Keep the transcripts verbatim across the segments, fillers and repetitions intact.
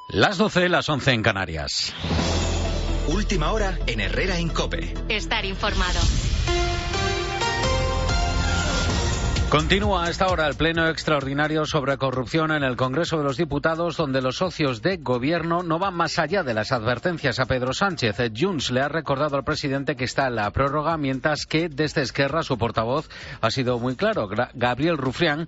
Las doce, las once en Canarias. Última hora en Herrera en COPE. Estar informado. Continúa a esta hora el pleno extraordinario sobre corrupción en el Congreso de los Diputados, donde los socios de gobierno no van más allá de las advertencias a Pedro Sánchez. Junts le ha recordado al presidente que está en la prórroga, mientras que desde Esquerra su portavoz ha sido muy claro. Gabriel Rufián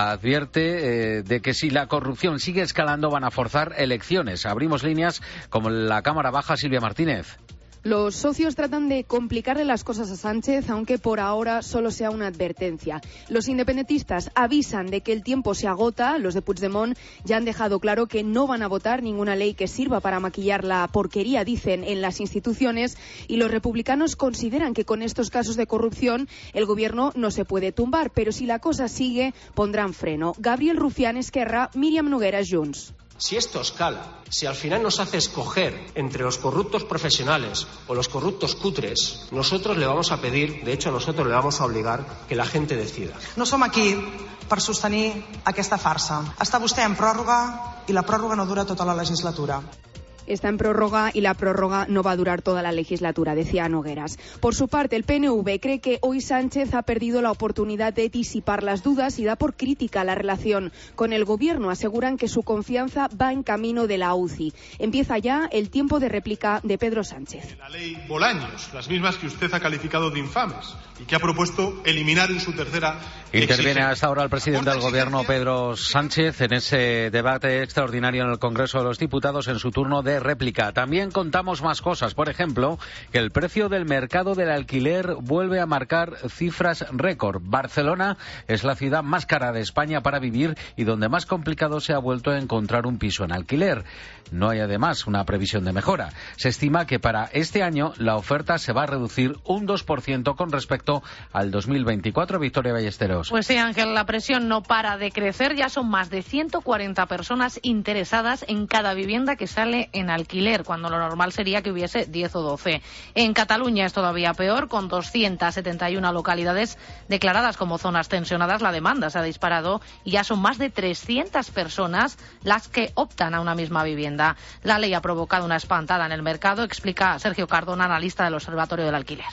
advierte eh, de que si la corrupción sigue escalando van a forzar elecciones. Abrimos líneas con la Cámara Baja, Silvia Martínez. Los socios tratan de complicarle las cosas a Sánchez, aunque por ahora solo sea una advertencia. Los independentistas avisan de que el tiempo se agota. Los de Puigdemont ya han dejado claro que no van a votar ninguna ley que sirva para maquillar la porquería, dicen, en las instituciones. Y los republicanos consideran que con estos casos de corrupción el gobierno no se puede tumbar, pero si la cosa sigue, pondrán freno. Gabriel Rufián, Esquerra, Míriam Nogueras, Junts. Si esto escala, si al final nos hace escoger entre los corruptos profesionales o los corruptos cutres, nosotros le vamos a pedir, de hecho nosotros le vamos a obligar que la gente decida. No som aquí per sostenir aquesta farsa. Està vostè en pròrroga i la pròrroga no dura tota la legislatura. Está en prórroga y la prórroga no va a durar toda la legislatura, decía Nogueras. Por su parte, el P N V cree que hoy Sánchez ha perdido la oportunidad de disipar las dudas y da por crítica la relación con el gobierno. Aseguran que su confianza va en camino de la U C I. Empieza ya el tiempo de réplica de Pedro Sánchez. La ley Bolaños, las mismas que usted ha calificado de infames y que ha propuesto eliminar en su tercera Interviene exigencia. hasta ahora el presidente del gobierno, Pedro Sánchez, en ese debate extraordinario en el Congreso de los Diputados en su turno de réplica. También contamos más cosas, por ejemplo, que el precio del mercado del alquiler vuelve a marcar cifras récord. Barcelona es la ciudad más cara de España para vivir y donde más complicado se ha vuelto a encontrar un piso en alquiler. No hay además una previsión de mejora. Se estima que para este año la oferta se va a reducir un dos por ciento con respecto al dos mil veinticuatro. Victoria Ballesteros. Pues sí, Ángel, la presión no para de crecer. Ya son más de ciento cuarenta personas interesadas en cada vivienda que sale en alquiler, cuando lo normal sería que hubiese diez o doce. En Cataluña es todavía peor, con doscientas setenta y una localidades declaradas como zonas tensionadas. La demanda se ha disparado y ya son más de trescientas personas las que optan a una misma vivienda. La ley ha provocado una espantada en el mercado, explica Sergio Cardona, analista del Observatorio del Alquiler.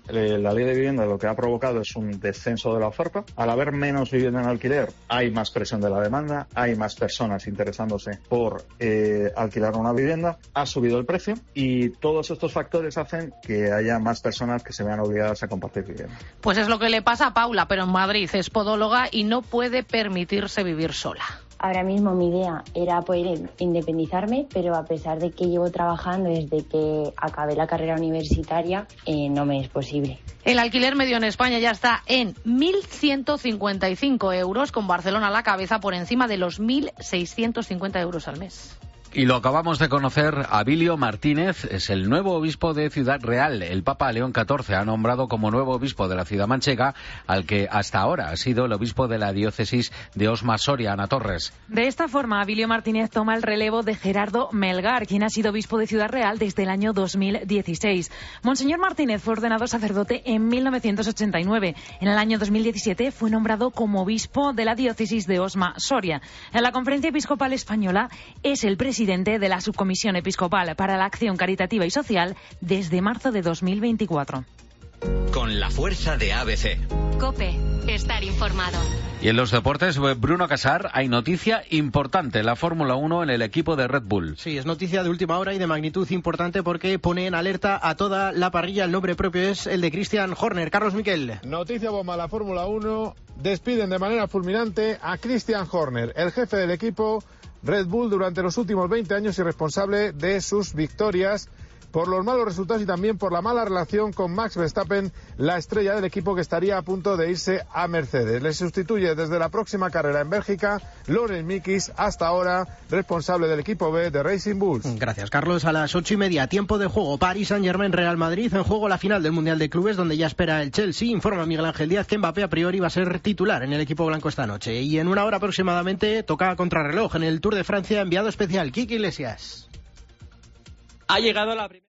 La ley de vivienda lo que ha provocado es un descenso de la oferta. Al haber menos vivienda en alquiler, hay más presión de la demanda, hay más personas interesándose por eh, alquilar una vivienda, ha subido el precio y todos estos factores hacen que haya más personas que se vean obligadas a compartir vivienda. Pues es lo que le pasa a Paula, pero en Madrid es podóloga y no puede permitirse vivir sola. Ahora mismo mi idea era poder independizarme, pero a pesar de que llevo trabajando desde que acabé la carrera universitaria, eh, no me es posible. El alquiler medio en España ya está en mil ciento cincuenta y cinco euros, con Barcelona a la cabeza por encima de los mil seiscientos cincuenta euros al mes. Y lo acabamos de conocer, Abilio Martínez es el nuevo obispo de Ciudad Real. El Papa León catorce ha nombrado como nuevo obispo de la ciudad manchega al que hasta ahora ha sido el obispo de la diócesis de Osma Soria, Ana Torres. De esta forma, Abilio Martínez toma el relevo de Gerardo Melgar, quien ha sido obispo de Ciudad Real desde el año dos mil dieciséis. Monseñor Martínez fue ordenado sacerdote en mil novecientos ochenta y nueve. En el año dos mil diecisiete fue nombrado como obispo de la diócesis de Osma Soria. En la Conferencia Episcopal Española es el presidente presidente de la Subcomisión Episcopal para la Acción Caritativa y Social desde marzo de dos mil veinticuatro. Con la fuerza de A B C. COPE, estar informado. Y en los deportes, Bruno Casar, hay noticia importante, la Fórmula uno en el equipo de Red Bull. Sí, es noticia de última hora y de magnitud importante porque pone en alerta a toda la parrilla. El nombre propio es el de Christian Horner. Carlos Miquel. Noticia bomba, la Fórmula uno. Despiden de manera fulminante a Christian Horner, el jefe del equipo Red Bull durante los últimos veinte años y responsable de sus victorias, por los malos resultados y también por la mala relación con Max Verstappen, la estrella del equipo que estaría a punto de irse a Mercedes. Le sustituye desde la próxima carrera en Bélgica Loren Mikis, hasta ahora responsable del equipo B de Racing Bulls. Gracias, Carlos. A las ocho y media, tiempo de juego, Paris Saint-Germain, Real Madrid, en juego la final del Mundial de Clubes, donde ya espera el Chelsea. Informa Miguel Ángel Díaz que Mbappé a priori va a ser titular en el equipo blanco esta noche. Y en una hora aproximadamente toca contrarreloj en el Tour de Francia, enviado especial Quique Iglesias. Ha llegado la primera.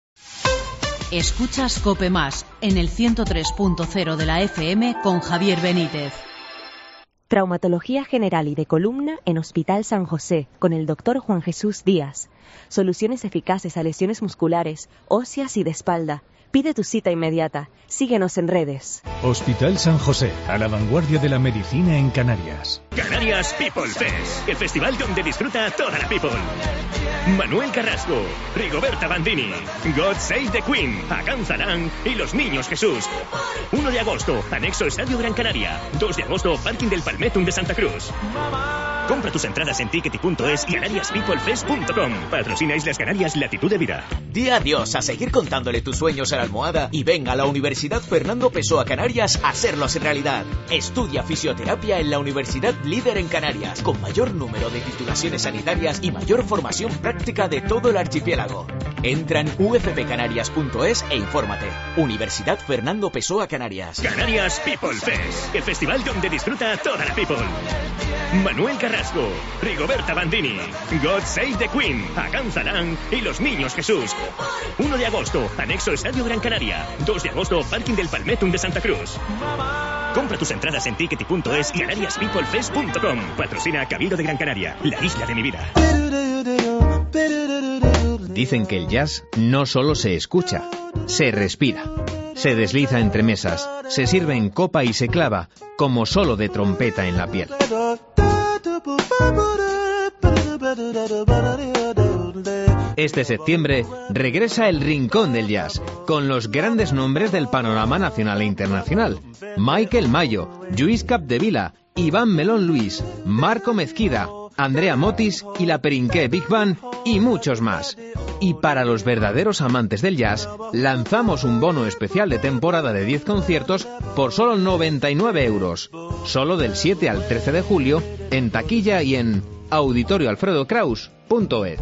Escuchas COPE Más en el ciento tres punto cero de la F M con Javier Benítez. Traumatología general y de columna en Hospital San José, con el doctor Juan Jesús Díaz. Soluciones eficaces a lesiones musculares, óseas y de espalda. Pide tu cita inmediata. Síguenos en redes. Hospital San José, a la vanguardia de la medicina en Canarias. Canarias People Fest, el festival donde disfruta toda la people. Manuel Carrasco, Rigoberta Bandini, God Save the Queen, Hakan Zaran y Los Niños Jesús. uno de agosto, anexo Estadio Gran Canaria. dos de agosto, Parking del Palmetum de Santa Cruz. Compra tus entradas en tickety punto es y canarias people fest punto com. Patrocina Islas Canarias Latitud de Vida. Di adiós a seguir contándole tus sueños a la almohada y venga a la Universidad Fernando Pessoa Canarias a hacerlos en realidad. Estudia fisioterapia en la Universidad líder en Canarias, con mayor número de titulaciones sanitarias y mayor formación práctica de todo el archipiélago. Entra en u f p canarias punto es e infórmate. Universidad Fernando Pessoa Canarias. Canarias People Fest, el festival donde disfruta toda la people. Manuel Carrasco, Rigoberta Bandini, God Save the Queen, Hakan Zaran y Los Niños Jesús. uno de agosto, anexo Estadio Gran Canaria. dos de agosto, Parking del Palmetum de Santa Cruz. Compra tus entradas en tickety punto es y canarias people fest punto com. Patrocina Cabildo de Gran Canaria, la isla de mi vida. Dicen que el jazz no solo se escucha, se respira. Se desliza entre mesas, se sirve en copa y se clava, como solo de trompeta en la piel. Este septiembre regresa el Rincón del Jazz, con los grandes nombres del panorama nacional e internacional. Michael Mayo, Lluís Capdevila, Iván Melón Luis, Marco Mezquida, Andrea Motis y la Perinqué Big Band y muchos más. Y para los verdaderos amantes del jazz, lanzamos un bono especial de temporada de diez conciertos por solo noventa y nueve euros. Solo del siete al trece de julio, en taquilla y en auditorio alfredo kraus punto es.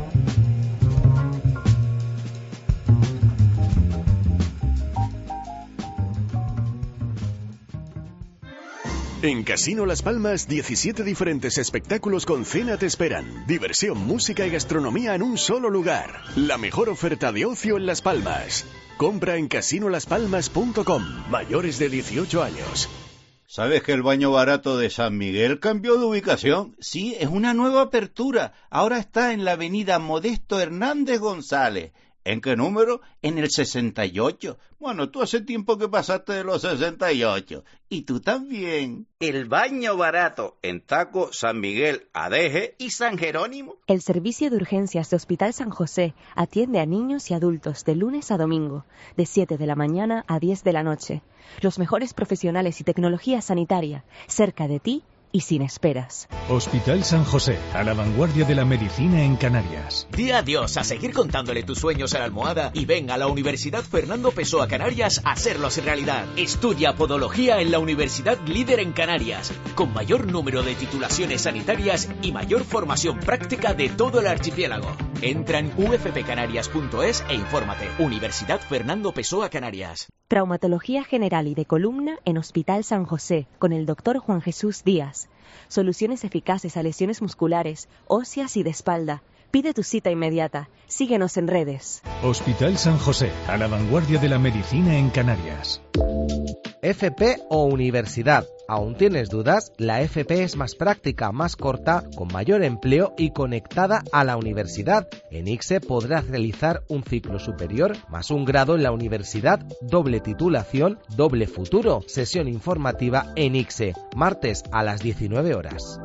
En Casino Las Palmas, diecisiete diferentes espectáculos con cena te esperan. Diversión, música y gastronomía en un solo lugar. La mejor oferta de ocio en Las Palmas. Compra en casino las palmas punto com. Mayores de dieciocho años. ¿Sabes que el baño barato de San Miguel cambió de ubicación? Sí, es una nueva apertura. Ahora está en la avenida Modesto Hernández González. ¿En qué número? En el sesenta y ocho. Bueno, tú hace tiempo que pasaste de los sesenta y ocho. Y tú también. El baño barato en Taco, San Miguel, Adeje y San Jerónimo. El servicio de urgencias de Hospital San José atiende a niños y adultos de lunes a domingo, de siete de la mañana a diez de la noche. Los mejores profesionales y tecnología sanitaria, cerca de ti y sin esperas. Hospital San José, a la vanguardia de la medicina en Canarias. Di adiós a seguir contándole tus sueños a la almohada y ven a la Universidad Fernando Pessoa Canarias a hacerlos en realidad. Estudia podología en la Universidad líder en Canarias, con mayor número de titulaciones sanitarias y mayor formación práctica de todo el archipiélago. Entra en u f p canarias punto es e infórmate. Universidad Fernando Pessoa Canarias. Traumatología general y de columna en Hospital San José, con el doctor Juan Jesús Díaz. Soluciones eficaces a lesiones musculares, óseas y de espalda. Pide tu cita inmediata. Síguenos en redes. Hospital San José, a la vanguardia de la medicina en Canarias. F P o universidad. ¿Aún tienes dudas? La F P es más práctica, más corta, con mayor empleo y conectada a la universidad. En I C S E podrás realizar un ciclo superior más un grado en la universidad, doble titulación, doble futuro. Sesión informativa en I C S E, martes a las diecinueve horas.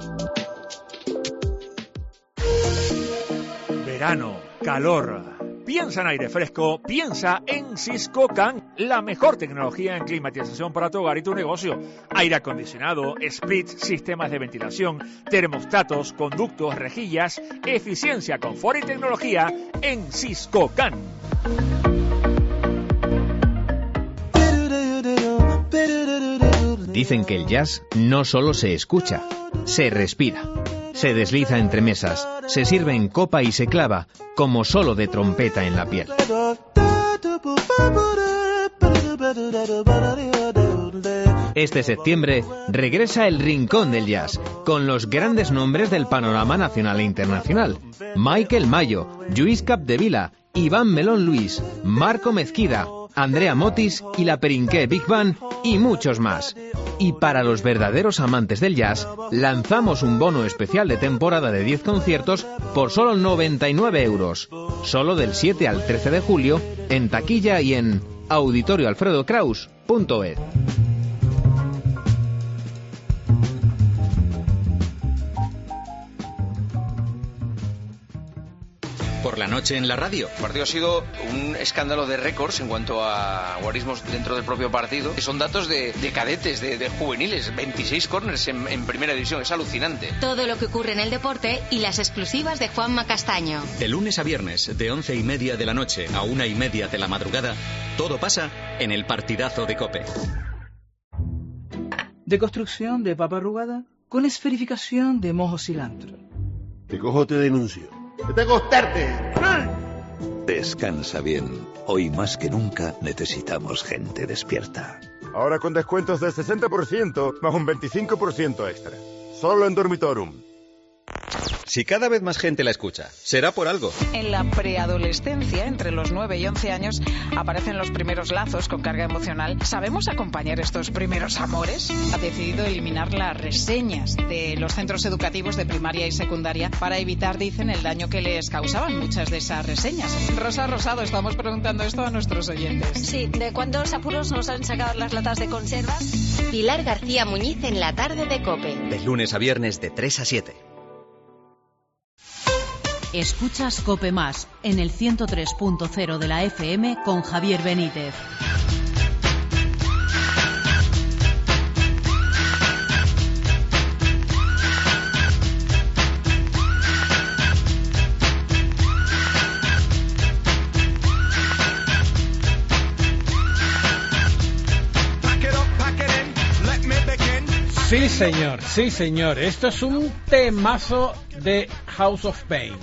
Verano, calor. Piensa en aire fresco, piensa en Siscocan, la mejor tecnología en climatización para tu hogar y tu negocio. Aire acondicionado, split, sistemas de ventilación, termostatos, conductos, rejillas, eficiencia, confort y tecnología en Siscocan. Dicen que el jazz no solo se escucha, se respira. Se desliza entre mesas, se sirve en copa y se clava, como solo de trompeta en la piel. Este septiembre regresa el Rincón del Jazz, con los grandes nombres del panorama nacional e internacional. Michael Mayo, Lluís Capdevila, Iván Melón Luis, Marco Mezquida, Andrea Motis y la Perinqué Big Band y muchos más. Y para los verdaderos amantes del jazz, lanzamos un bono especial de temporada de diez conciertos por solo noventa y nueve euros. Solo del siete al trece de julio, en taquilla y en auditorio alfredo kraus punto es. Por la noche en la radio. El partido ha sido un escándalo de récords en cuanto a guarismos dentro del propio partido. Son datos de, de cadetes, de, de juveniles. veintiséis córners en, en primera división. Es alucinante. Todo lo que ocurre en el deporte y las exclusivas de Juanma Castaño. De lunes a viernes, de once y media de la noche a una y media de la madrugada, todo pasa en el partidazo de COPE. Deconstrucción de papa arrugada con esferificación de mojo cilantro. Te cojo, te denuncio. ¡Te tengo gustarte! Descansa bien. Hoy más que nunca necesitamos gente despierta. Ahora con descuentos del sesenta por ciento más un veinticinco por ciento extra. Solo en Dormitorum. Si cada vez más gente la escucha, será por algo. En la preadolescencia, entre los nueve y once años, aparecen los primeros lazos con carga emocional. ¿Sabemos acompañar estos primeros amores? Ha decidido eliminar las reseñas de los centros educativos de primaria y secundaria para evitar, dicen, el daño que les causaban muchas de esas reseñas. Rosa Rosado, estamos preguntando esto a nuestros oyentes. Sí, ¿de cuántos apuros nos han sacado las latas de conservas? Pilar García Muñiz en la tarde de COPE. De lunes a viernes de tres a siete. Escuchas COPE Más en el ciento tres punto cero de la F M con Javier Benítez. Sí, señor, sí, señor. Esto es un temazo de House of Pain.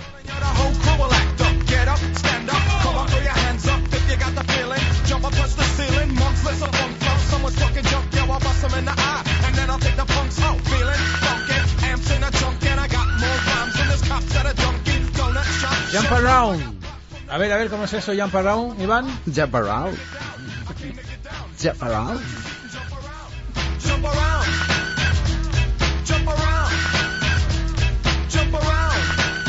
Jump around. A ver, a ver, ¿cómo es eso, jump around, Iván? Jump around. Jump around. Jump around. Jump around. Jump around.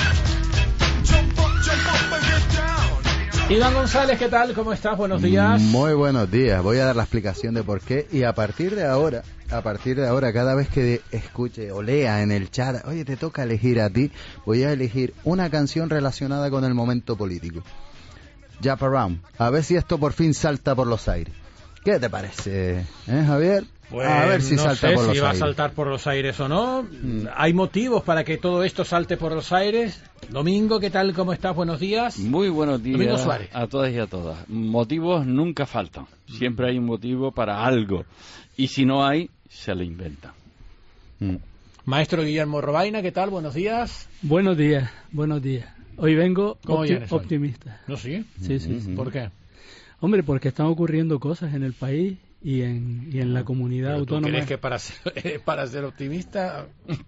Jump up, jump up and get down. Iván González, ¿qué tal? ¿Cómo estás? Buenos días. Muy buenos días. Voy a dar la explicación de por qué y a partir de ahora, a partir de ahora, cada vez que escuche o lea en el chat, oye, te toca elegir a ti, voy a elegir una canción relacionada con el momento político. Jump around. A ver si esto por fin salta por los aires. ¿Qué te parece, eh, Javier? Pues, a ver si no salta sé por los si va aires. a saltar por los aires o no. Mm. ¿Hay motivos para que todo esto salte por los aires? Domingo, ¿qué tal? ¿Cómo estás? Buenos días. Muy buenos días. Domingo Suárez. A todas y a todas. Motivos nunca faltan. Siempre hay un motivo para algo. Y si no hay, se lo inventa. Mm. Maestro Guillermo Robaina, ¿qué tal? Buenos días. Buenos días, buenos días. Hoy vengo opti- optimista. ¿No sí? Sí, sí, sí. ¿Por qué? Hombre, porque están ocurriendo cosas en el país y en, y en la comunidad ¿Pero autónoma. ¿Tú crees que para ser, para ser optimista?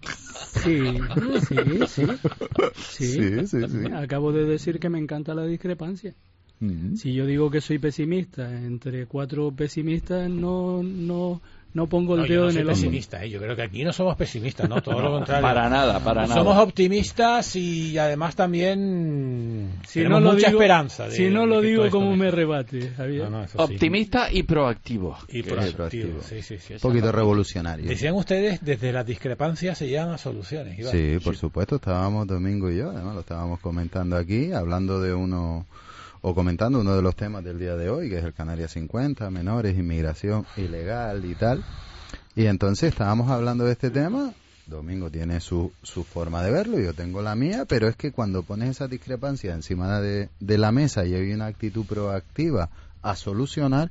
Sí, sí, sí. Sí. Sí, sí, sí. Acabo de decir que me encanta la discrepancia. Uh-huh. Si yo digo que soy pesimista entre cuatro pesimistas, no no no pongo el no, dedo yo no en soy el pesimista, hombro. ¿eh? Yo creo que aquí no somos pesimistas, no, todo no, lo contrario. Para nada, para nada. Somos optimistas y además también si tenemos no lo mucha digo, esperanza. De, si no lo digo, ¿cómo me mejor. rebate, Javier? No, no, Optimista sí. y proactivo. Y proactivo, sí, sí, sí. Un poquito revolucionario. Decían ustedes, desde las discrepancias se llegan a soluciones. Iván. Sí, por sí. supuesto, estábamos Domingo y yo, además lo estábamos comentando aquí, hablando de uno... o comentando uno de los temas del día de hoy, que es el Canarias cincuenta, menores, inmigración ilegal y tal. Y entonces estábamos hablando de este tema, Domingo tiene su, su forma de verlo, yo tengo la mía, pero es que cuando pones esa discrepancia encima de, de la mesa y hay una actitud proactiva a solucionar,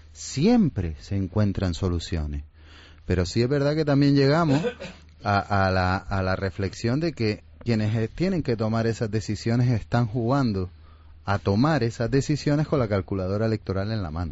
siempre se encuentran soluciones. Pero sí es verdad que también llegamos a, a, la, a la reflexión de que quienes tienen que tomar esas decisiones están jugando a tomar esas decisiones con la calculadora electoral en la mano.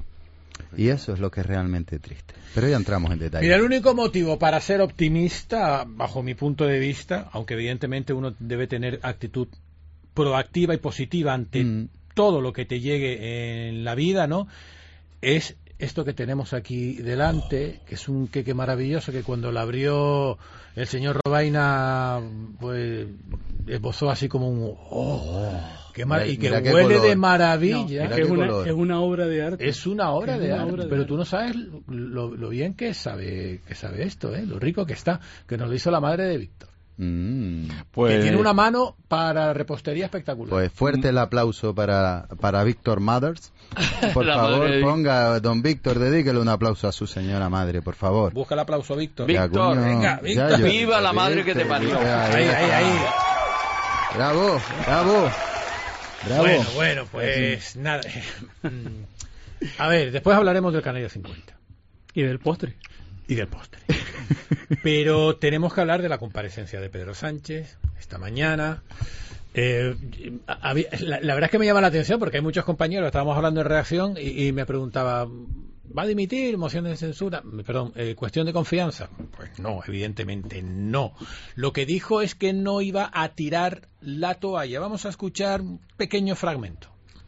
Y eso es lo que es realmente triste. Pero ya entramos en detalle. Mira, el único motivo para ser optimista, bajo mi punto de vista, aunque evidentemente uno debe tener actitud proactiva y positiva ante mm. todo lo que te llegue en la vida, ¿no? es esto que tenemos aquí delante, que es un queque maravilloso, que cuando lo abrió el señor Robaina, pues esbozó así como un oh, qué mar... y que Mira qué huele color. de maravilla. No, es, una, es una obra de arte. Es una obra, Es de, una arte, obra de pero arte. tú no sabes lo, lo bien que sabe que sabe esto, ¿eh? Lo rico que está, que nos lo hizo la madre de Víctor. Mm. Que tiene una mano para repostería espectacular. Pues fuerte el aplauso para, para Víctor Mothers. Por La favor, madre de- ponga, don Víctor, dedíquele un aplauso a su señora madre, por favor. Busca el aplauso, Víctor. Ya, Víctor, coño, venga, ya, Víctor. yo- Viva la madre que te Víctor, parió. ahí, Ahí, ahí, ahí. Bravo, bravo. Bravo. Bueno, bueno, pues nada. A ver, después hablaremos del Canarias cincuenta. Y del postre. Y del postre. Pero tenemos que hablar de la comparecencia de Pedro Sánchez esta mañana. Eh, había- la, la verdad es que me llama la atención porque hay muchos compañeros, estábamos hablando en reacción y, y me preguntaba, ¿va a dimitir? ¿Moción de censura? Perdón, eh, ¿cuestión de confianza? Pues no, evidentemente no. Lo que dijo es que no iba a tirar la toalla. Vamos a escuchar un pequeño fragmento.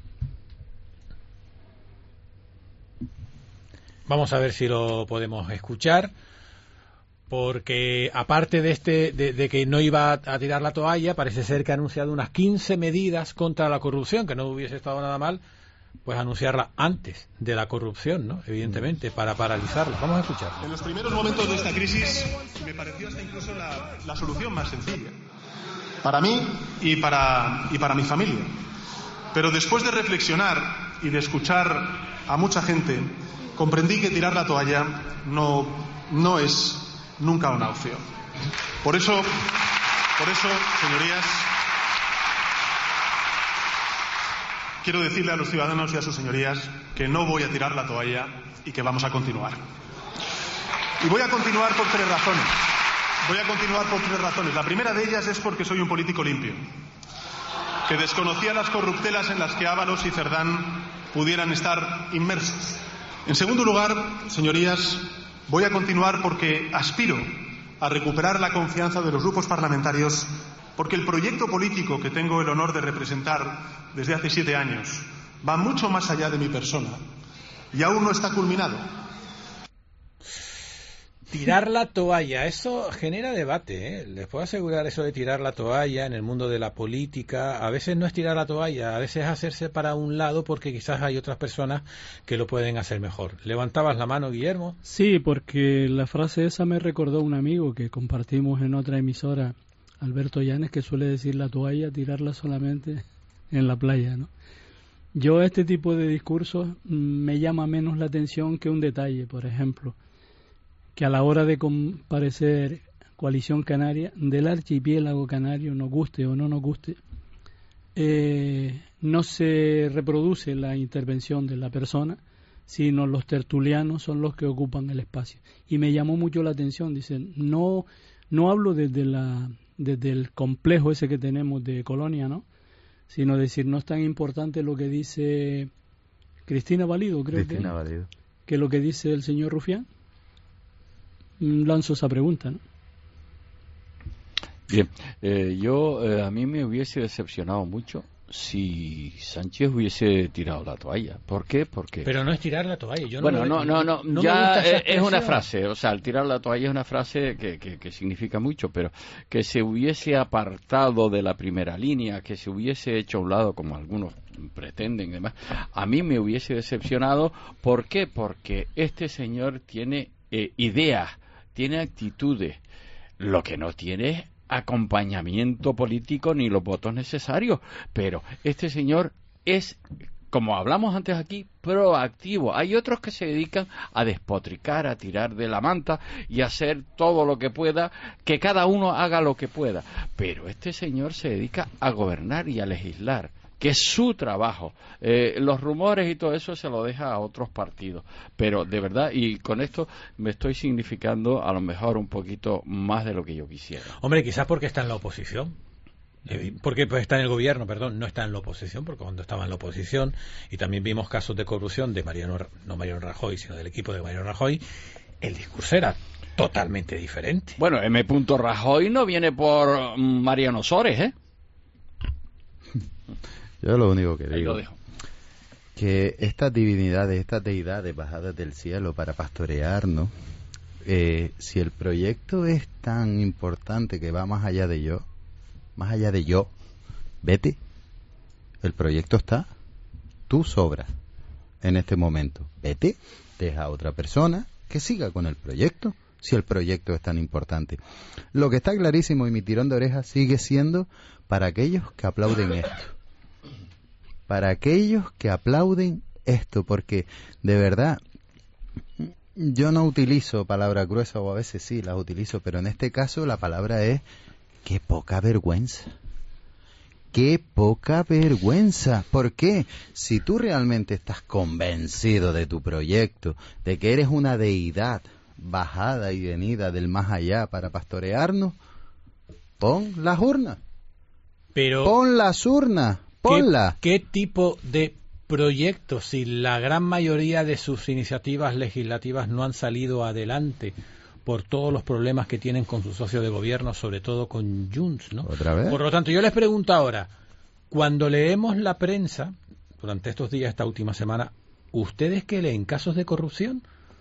Vamos a ver si lo podemos escuchar, porque aparte de este de, de que no iba a tirar la toalla, parece ser que ha anunciado unas quince medidas contra la corrupción, que no hubiese estado nada mal, pues anunciarla antes de la corrupción, ¿no? Evidentemente, para paralizarla. Vamos a escucharlo. En los primeros momentos de esta crisis me pareció hasta incluso la, la solución más sencilla para mí y para, y para mi familia. Pero después de reflexionar y de escuchar a mucha gente, comprendí que tirar la toalla no, no es nunca una opción. Por eso, por eso, señorías, quiero decirle a los ciudadanos y a sus señorías que no voy a tirar la toalla y que vamos a continuar. Y voy a continuar por tres razones. Voy a continuar por tres razones. La primera de ellas es porque soy un político limpio, que desconocía las corruptelas en las que Ábalos y Cerdán pudieran estar inmersos. En segundo lugar, señorías, voy a continuar porque aspiro a recuperar la confianza de los grupos parlamentarios, porque el proyecto político que tengo el honor de representar desde hace siete años va mucho más allá de mi persona y aún no está culminado. Tirar la toalla, eso genera debate, ¿eh? Les puedo asegurar, eso de tirar la toalla en el mundo de la política, a veces no es tirar la toalla, a veces es hacerse para un lado porque quizás hay otras personas que lo pueden hacer mejor. ¿Levantabas la mano, Guillermo? Sí, porque la frase esa me recordó un amigo que compartimos en otra emisora, Alberto Llanes, que suele decir la toalla, tirarla solamente en la playa, ¿no? Yo este tipo de discursos mm, me llama menos la atención que un detalle, por ejemplo, que a la hora de comparecer Coalición Canaria, del archipiélago canario, nos guste o no nos guste, eh, no se reproduce la intervención de la persona, sino los tertulianos son los que ocupan el espacio. Y me llamó mucho la atención, dicen, no, no hablo desde, la, desde el complejo ese que tenemos de colonia, ¿no? Sino decir, no es tan importante lo que dice Cristina Valido, creo Cristina que, Valido. que lo que dice el señor Rufián. Lanzo esa pregunta, ¿no? Bien, eh, yo eh, a mí me hubiese decepcionado mucho si Sánchez hubiese tirado la toalla. ¿Por qué? Porque Pero no es tirar la toalla. Yo bueno, no, no, no, no, no me ya gusta esa es, es una expresión. frase, o sea, el tirar la toalla es una frase que, que, que significa mucho, pero que se hubiese apartado de la primera línea, que se hubiese hecho a un lado como algunos pretenden y demás, a mí me hubiese decepcionado. ¿Por qué? Porque este señor tiene eh, ideas, tiene actitudes, lo que no tiene es acompañamiento político ni los votos necesarios, pero este señor es, como hablamos antes aquí, proactivo. Hay otros que se dedican a despotricar, a tirar de la manta y a hacer todo lo que pueda, que cada uno haga lo que pueda, pero este señor se dedica a gobernar y a legislar, que es su trabajo. Eh, los rumores y todo eso se lo deja a otros partidos, pero de verdad, y con esto me estoy significando a lo mejor un poquito más de lo que yo quisiera. Hombre, quizás porque está en la oposición. Eh, porque pues, está en el gobierno, perdón, no está en la oposición, porque cuando estaba en la oposición, y también vimos casos de corrupción de Mariano, no Mariano Rajoy, sino del equipo de Mariano Rajoy, el discurso era totalmente diferente. Bueno, M. Rajoy no viene por mm, Mariano Sores, ¿eh? Yo lo único que Ahí digo lo dejo. que estas divinidades, estas deidades bajadas del cielo para pastorearnos, eh, si el proyecto es tan importante que va más allá de yo, más allá de yo, vete. El proyecto está, tú sobras en este momento. Vete, deja a otra persona que siga con el proyecto, si el proyecto es tan importante. Lo que está clarísimo, y mi tirón de orejas sigue siendo para aquellos que aplauden esto. Para aquellos que aplauden esto, porque de verdad yo no utilizo palabras gruesas, o a veces sí las utilizo, pero en este caso la palabra es qué poca vergüenza. ¡Qué poca vergüenza! ¿Por qué? Si tú realmente estás convencido de tu proyecto, de que eres una deidad bajada y venida del más allá para pastorearnos, pon las urnas. Pero pon las urnas, ponlas. ¿Qué, qué tipo de proyectos, si la gran mayoría de sus iniciativas legislativas no han salido adelante por todos los problemas que tienen con su socio de gobierno, sobre todo con Junts, ¿no? ¿Otra vez? Por lo tanto, yo les pregunto ahora, cuando leemos la prensa, durante estos días, esta última semana, ¿ustedes qué leen? ¿Casos de corrupción?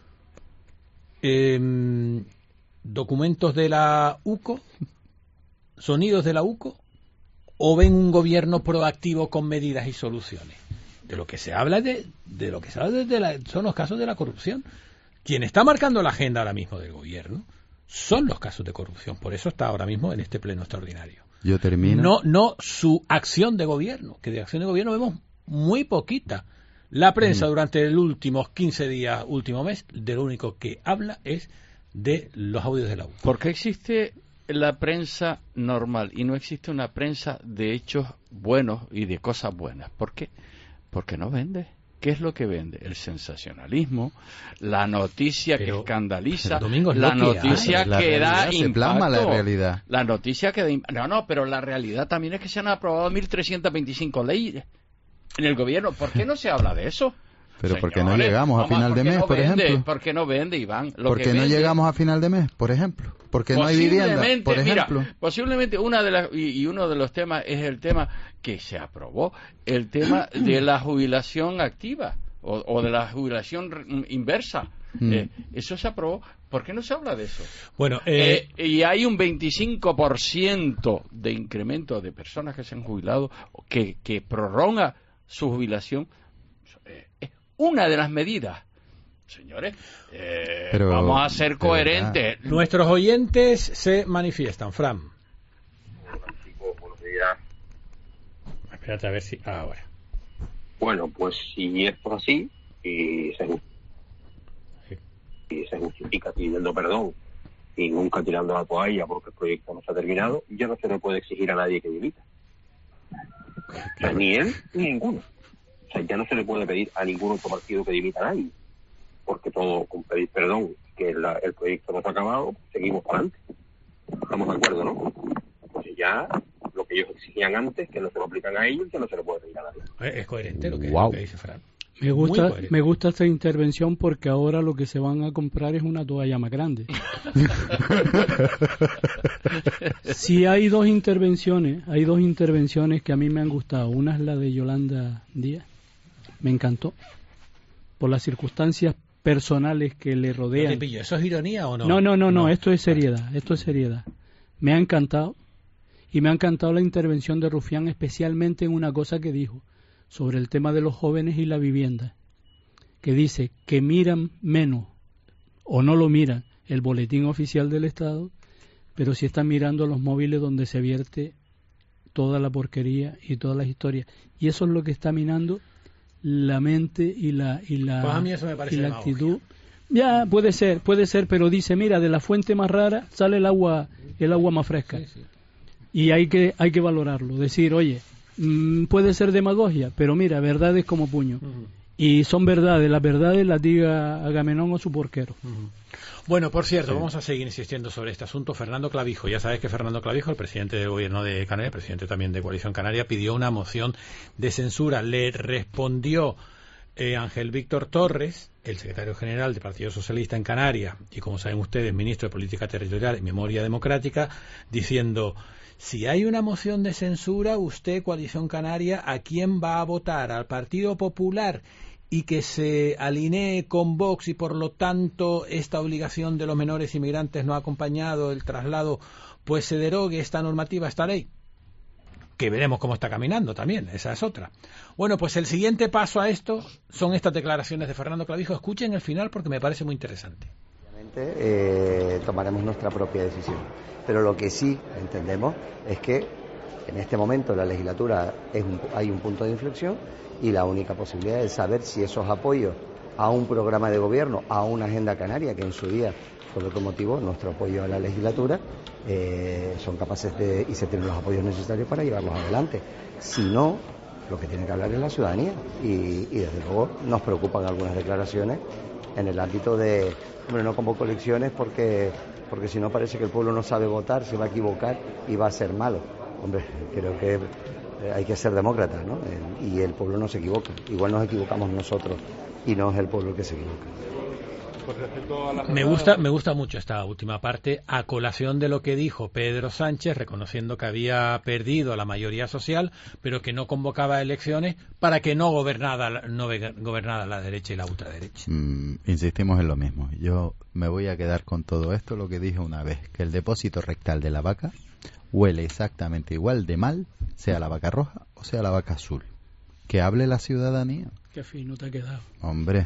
Eh, ¿Documentos de la U C O? ¿Sonidos de la U C O? ¿O ven un gobierno proactivo con medidas y soluciones? De lo que se habla de, de lo que se habla de la, son los casos de la corrupción. Quien está marcando la agenda ahora mismo del gobierno son los casos de corrupción. Por eso está ahora mismo en este pleno extraordinario. Yo termino. No, no su acción de gobierno, que de acción de gobierno vemos muy poquita. La prensa mm. durante los últimos quince días, último mes, de lo único que habla es de los audios de la U. ¿Por qué existe la prensa normal y no existe una prensa de hechos buenos y de cosas buenas? ¿Por qué? Porque no vende. ¿Qué es lo que vende? El sensacionalismo, la noticia pero, que escandaliza, Domingo, la noticia que, que da impacto. Se plasma la realidad. La noticia que da impacto. No, no, pero la realidad también es que se han aprobado mil trescientas veinticinco leyes en el gobierno. ¿Por qué no se habla de eso? Pero porque no llegamos a final de mes, no por vende, ejemplo. ¿Por qué no vende, Iván? Lo porque que no vende, llegamos a final de mes, por ejemplo. Porque no hay vivienda, por ejemplo. Mira, posiblemente una de las y, y uno de los temas es el tema que se aprobó, el tema de la jubilación activa o, o de la jubilación inversa. Mm. Eh, eso se aprobó. ¿Por qué no se habla de eso? Bueno, eh... Eh, y hay un veinticinco por ciento de incremento de personas que se han jubilado que, que prorroga su jubilación. Eh, es una de las medidas. Señores, eh, Pero, vamos a ser coherentes. Nuestros oyentes se manifiestan. Fran. Hola, chicos, buenos días. Espérate a ver si... Ah, ahora. Bueno, pues si esto es así y se, sí. y se justifica pidiendo perdón y nunca tirando la toalla porque el proyecto no se ha terminado, ya no se le puede exigir a nadie que dimita. O sea, ni él ni ninguno. O sea, ya no se le puede pedir a ningún otro partido que dimita a nadie. Porque todo, con pedir perdón, que la, el proyecto no se ha acabado, seguimos para adelante. Estamos de acuerdo, ¿no? Pues ya lo que ellos exigían antes, que no se lo aplican a ellos, ya no se lo puede pedir a nadie. Es coherente lo que, wow. lo que dice Fran. Me gusta, me gusta esta intervención porque ahora lo que se van a comprar es una toalla más grande. Sí, hay dos intervenciones, hay dos intervenciones que a mí me han gustado. Una es la de Yolanda Díaz, me encantó, por las circunstancias personales que le rodean. ¿Eso es ironía o no? No, no, no, no, esto es seriedad, esto es seriedad. Me ha encantado, y me ha encantado la intervención de Rufián, especialmente en una cosa que dijo sobre el tema de los jóvenes y la vivienda, que dice que miran menos, o no lo miran, el boletín oficial del Estado, pero sí están mirando los móviles donde se vierte toda la porquería y todas las historias. Y eso es lo que está minando la mente y la y la, pues a mí eso me parece y la actitud. Ya puede ser, puede ser, pero dice, mira, de la fuente más rara sale el agua el agua más fresca. Sí, sí. Y hay que hay que valorarlo, decir, oye, mmm, puede ser demagogia, pero mira, verdades como puño. Uh-huh. Y son verdades, las verdades las diga Agamenón o su porquero. Uh-huh. Bueno, por cierto, sí. Vamos a seguir insistiendo sobre este asunto. Fernando Clavijo, ya sabes que Fernando Clavijo, el presidente del gobierno de Canarias, presidente también de Coalición Canaria, pidió una moción de censura. Le respondió eh, Ángel Víctor Torres, el secretario general del Partido Socialista en Canarias, y como saben ustedes, ministro de Política Territorial y Memoria Democrática, diciendo: si hay una moción de censura, usted, Coalición Canaria, ¿a quién va a votar? ¿Al Partido Popular? Y que se alinee con Vox y por lo tanto esta obligación de los menores inmigrantes no acompañados, el traslado, pues se derogue esta normativa, esta ley. Que veremos cómo está caminando también, esa es otra. Bueno, pues el siguiente paso a esto son estas declaraciones de Fernando Clavijo. Escuchen el final porque me parece muy interesante. Obviamente eh, tomaremos nuestra propia decisión, pero lo que sí entendemos es que en este momento la legislatura es un, hay un punto de inflexión y la única posibilidad es saber si esos apoyos a un programa de gobierno, a una agenda canaria, que en su día fue lo que motivó nuestro apoyo a la legislatura, eh, son capaces de, y se tienen los apoyos necesarios para llevarlos adelante. Si no, lo que tiene que hablar es la ciudadanía y, y desde luego nos preocupan algunas declaraciones en el ámbito de, hombre, no convoco elecciones porque, porque si no parece que el pueblo no sabe votar, se va a equivocar y va a ser malo. Hombre, creo que hay que ser demócrata, ¿no? Y el pueblo no se equivoca. Igual nos equivocamos nosotros y no es el pueblo el que se equivoca. Me gusta, me gusta mucho esta última parte, a colación de lo que dijo Pedro Sánchez, reconociendo que había perdido la mayoría social, pero que no convocaba elecciones para que no gobernara, no gobernara la derecha y la ultraderecha. Mm, insistimos en lo mismo. Yo me voy a quedar con todo esto, lo que dije una vez, que el depósito rectal de la vaca huele exactamente igual de mal, sea la vaca roja o sea la vaca azul. Que hable la ciudadanía. Qué fino te ha quedado. Hombre.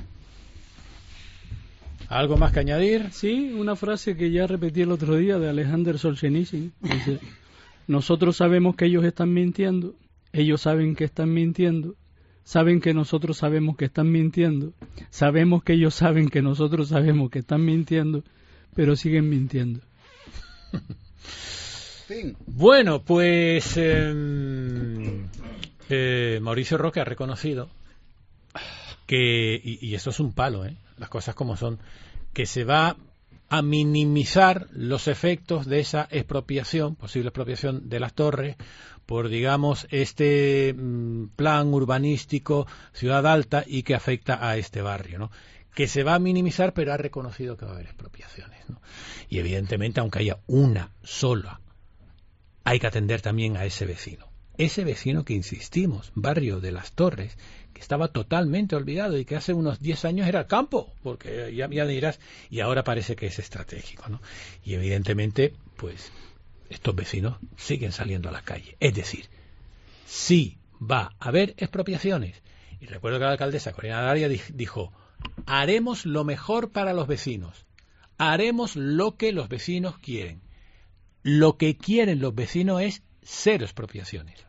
¿Algo más que añadir? Sí, una frase que ya repetí el otro día de Alexander Solzhenitsyn. Dice: nosotros sabemos que ellos están mintiendo, ellos saben que están mintiendo, saben que nosotros sabemos que están mintiendo, sabemos que ellos saben que nosotros sabemos que están mintiendo, pero siguen mintiendo. Bueno, pues eh, eh, Mauricio Roque ha reconocido que, y, y esto es un palo, ¿eh? Las cosas como son, que se va a minimizar los efectos de esa expropiación, posible expropiación de las torres, por, digamos, este mm, plan urbanístico Ciudad Alta y que afecta a este barrio, ¿no? Que se va a minimizar, pero ha reconocido que va a haber expropiaciones, ¿no? Y evidentemente, aunque haya una sola, hay que atender también a ese vecino. Ese vecino que insistimos, barrio de las Torres, que estaba totalmente olvidado y que hace unos diez años era el campo, porque ya, ya dirás, y ahora parece que es estratégico, ¿no? Y evidentemente, pues, estos vecinos siguen saliendo a la calle. Es decir, sí va a haber expropiaciones. Y recuerdo que la alcaldesa Corina Darias dijo: haremos lo mejor para los vecinos, haremos lo que los vecinos quieren. Lo que quieren los vecinos es cero expropiaciones.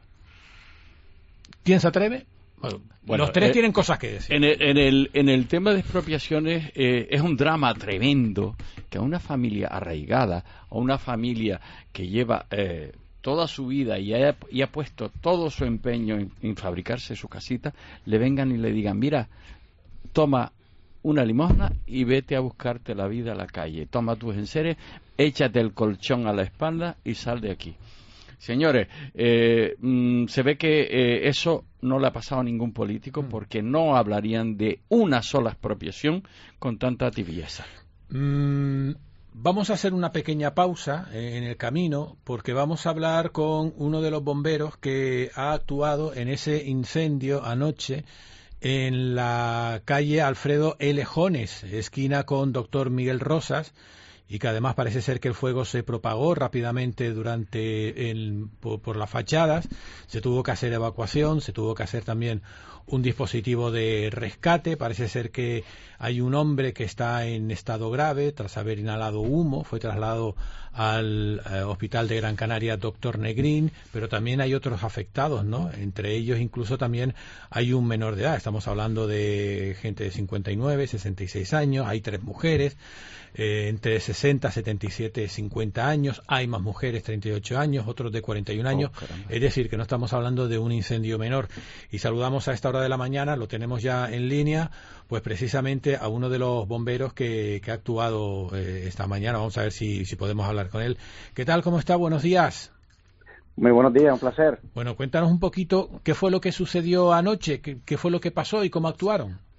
¿Quién se atreve? Bueno, bueno, los tres eh, tienen cosas que decir. En el, en el, en el tema de expropiaciones eh, es un drama tremendo que a una familia arraigada, a una familia que lleva eh, toda su vida y ha, y ha puesto todo su empeño en, en fabricarse su casita, le vengan y le digan: mira, toma una limosna y vete a buscarte la vida a la calle, toma tus enseres, échate el colchón a la espalda y sal de aquí. Señores, eh, mm, se ve que eh, eso no le ha pasado a ningún político, porque no hablarían de una sola expropiación con tanta tibieza. Mm, vamos a hacer una pequeña pausa en el camino, porque vamos a hablar con uno de los bomberos que ha actuado en ese incendio anoche en la calle Alfredo L. Jones, esquina con Doctor Miguel Rosas, y que además parece ser que el fuego se propagó rápidamente durante el, por, por las fachadas. Se tuvo que hacer evacuación, se tuvo que hacer también un dispositivo de rescate. Parece ser que hay un hombre que está en estado grave tras haber inhalado humo, fue trasladado al eh, hospital de Gran Canaria Doctor Negrín, pero también hay otros afectados, ¿no? Entre ellos incluso también hay un menor de edad. Estamos hablando de gente de cincuenta y nueve, sesenta y seis años, hay tres mujeres, eh, entre sesenta, setenta y siete, cincuenta años, hay más mujeres, treinta y ocho años, otros de cuarenta y un años, oh, es decir, que no estamos hablando de un incendio menor. Y saludamos a esta hora de la mañana, lo tenemos ya en línea, pues precisamente a uno de los bomberos que, que ha actuado eh, esta mañana. Vamos a ver si, si podemos hablar con él. ¿Qué tal? ¿Cómo está? Buenos días. Muy buenos días, un placer. Bueno, cuéntanos un poquito qué fue lo que sucedió anoche, qué, qué fue lo que pasó y cómo actuaron.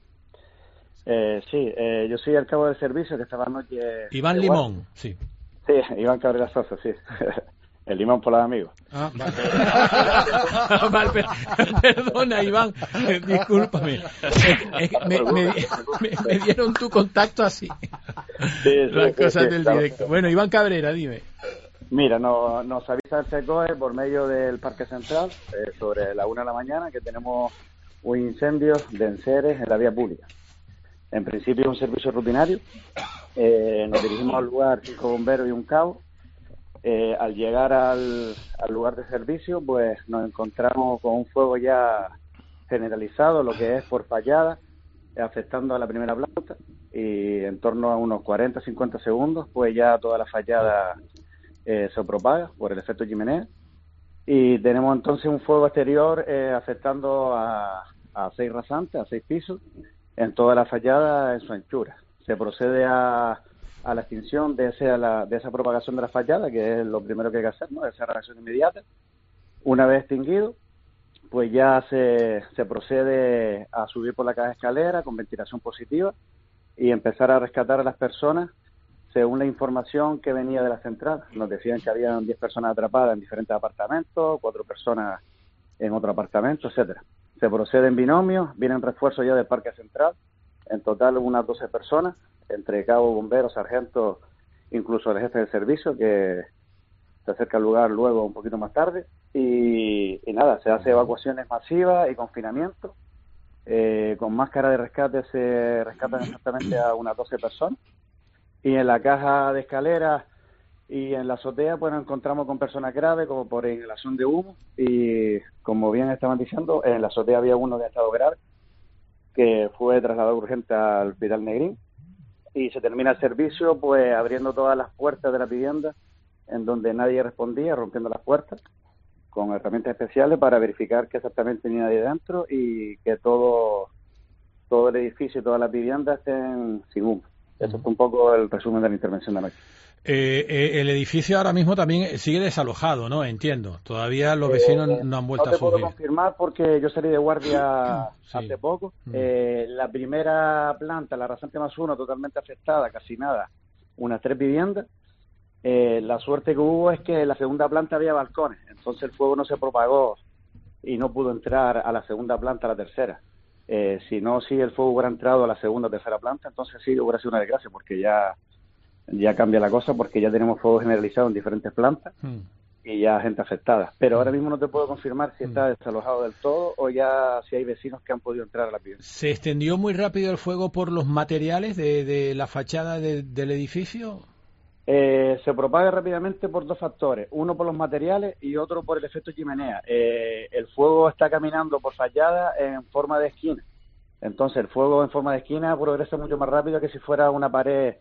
Eh, sí, eh, yo soy el cabo de servicio que estaba anoche... Iván de Limón, guardia. sí. Sí, Iván Cabrera Sosa, sí. El limón por los amigos. Ah, vale. Vale, per- perdona, Iván, eh, discúlpame. Es, es que me, me, me, me dieron tu contacto así. Sí, sí, Las sí, cosas sí, del claro. directo. Bueno, Iván Cabrera, dime. Mira, no, nos avisa el SECOE por medio del Parque Central eh, sobre la una de la mañana que tenemos un incendio de enseres en la vía pública. En principio es un servicio rutinario. Eh, nos dirigimos al lugar, cinco bomberos y un cabo. Eh, al llegar al, al lugar de servicio, pues nos encontramos con un fuego ya generalizado, lo que es por fallada, eh, afectando a la primera planta, y en torno a unos cuarenta a cincuenta segundos, pues ya toda la fallada eh, se propaga por el efecto chimenea, y tenemos entonces un fuego exterior eh, afectando a, a seis rasantes, a seis pisos, en toda la fallada en su anchura. Se procede a a la extinción de esa, la, de esa propagación de la fallada, que es lo primero que hay que hacer, ¿no? Esa reacción inmediata. Una vez extinguido, pues ya se, se procede a subir por la caja de escalera con ventilación positiva y empezar a rescatar a las personas según la información que venía de la central. Nos decían que habían diez personas atrapadas en diferentes apartamentos, cuatro personas en otro apartamento, etcétera. Se procede en binomio, vienen refuerzos ya del Parque Central, en total unas doce personas, entre cabo, bomberos, sargentos, incluso el jefe del servicio, que se acerca al lugar luego un poquito más tarde, y, y nada, se hace evacuaciones masivas y confinamiento. Eh, con máscara de rescate se rescatan exactamente a unas doce personas, y en la caja de escaleras y en la azotea pues nos encontramos con personas graves, como por inhalación de humo, y como bien estaban diciendo, en la azotea había uno de estado grave, que fue trasladado urgente al Hospital Negrín, y se termina el servicio pues abriendo todas las puertas de la vivienda en donde nadie respondía, rompiendo las puertas con herramientas especiales para verificar que exactamente ni nadie dentro y que todo todo el edificio y todas las viviendas estén sin humo. Eso es un poco el resumen de la intervención de anoche. Eh, eh, el edificio ahora mismo también sigue desalojado, ¿no? Entiendo. Todavía los vecinos Eh, no han vuelto no te a puedo surgir. confirmar porque yo salí de guardia Sí. hace poco. Mm. Eh, la primera planta, la rasante más uno, totalmente afectada, casi nada, unas tres viviendas. Eh, la suerte que hubo es que en la segunda planta había balcones, entonces el fuego no se propagó y no pudo entrar a la segunda planta, a la tercera. Eh, si no, si el fuego hubiera entrado a la segunda o tercera planta, entonces sí hubiera sido una desgracia, porque ya, ya cambia la cosa, porque ya tenemos fuego generalizado en diferentes plantas Mm. y ya gente afectada. Pero ahora mismo no te puedo confirmar si está desalojado del todo o ya si hay vecinos que han podido entrar a la vivienda. ¿Se extendió muy rápido el fuego por los materiales de, de la fachada de- del edificio? Eh, se propaga rápidamente por dos factores, uno por los materiales y otro por el efecto chimenea. Eh, el fuego está caminando por fachada en forma de esquina, entonces el fuego en forma de esquina progresa mucho más rápido que si fuera una pared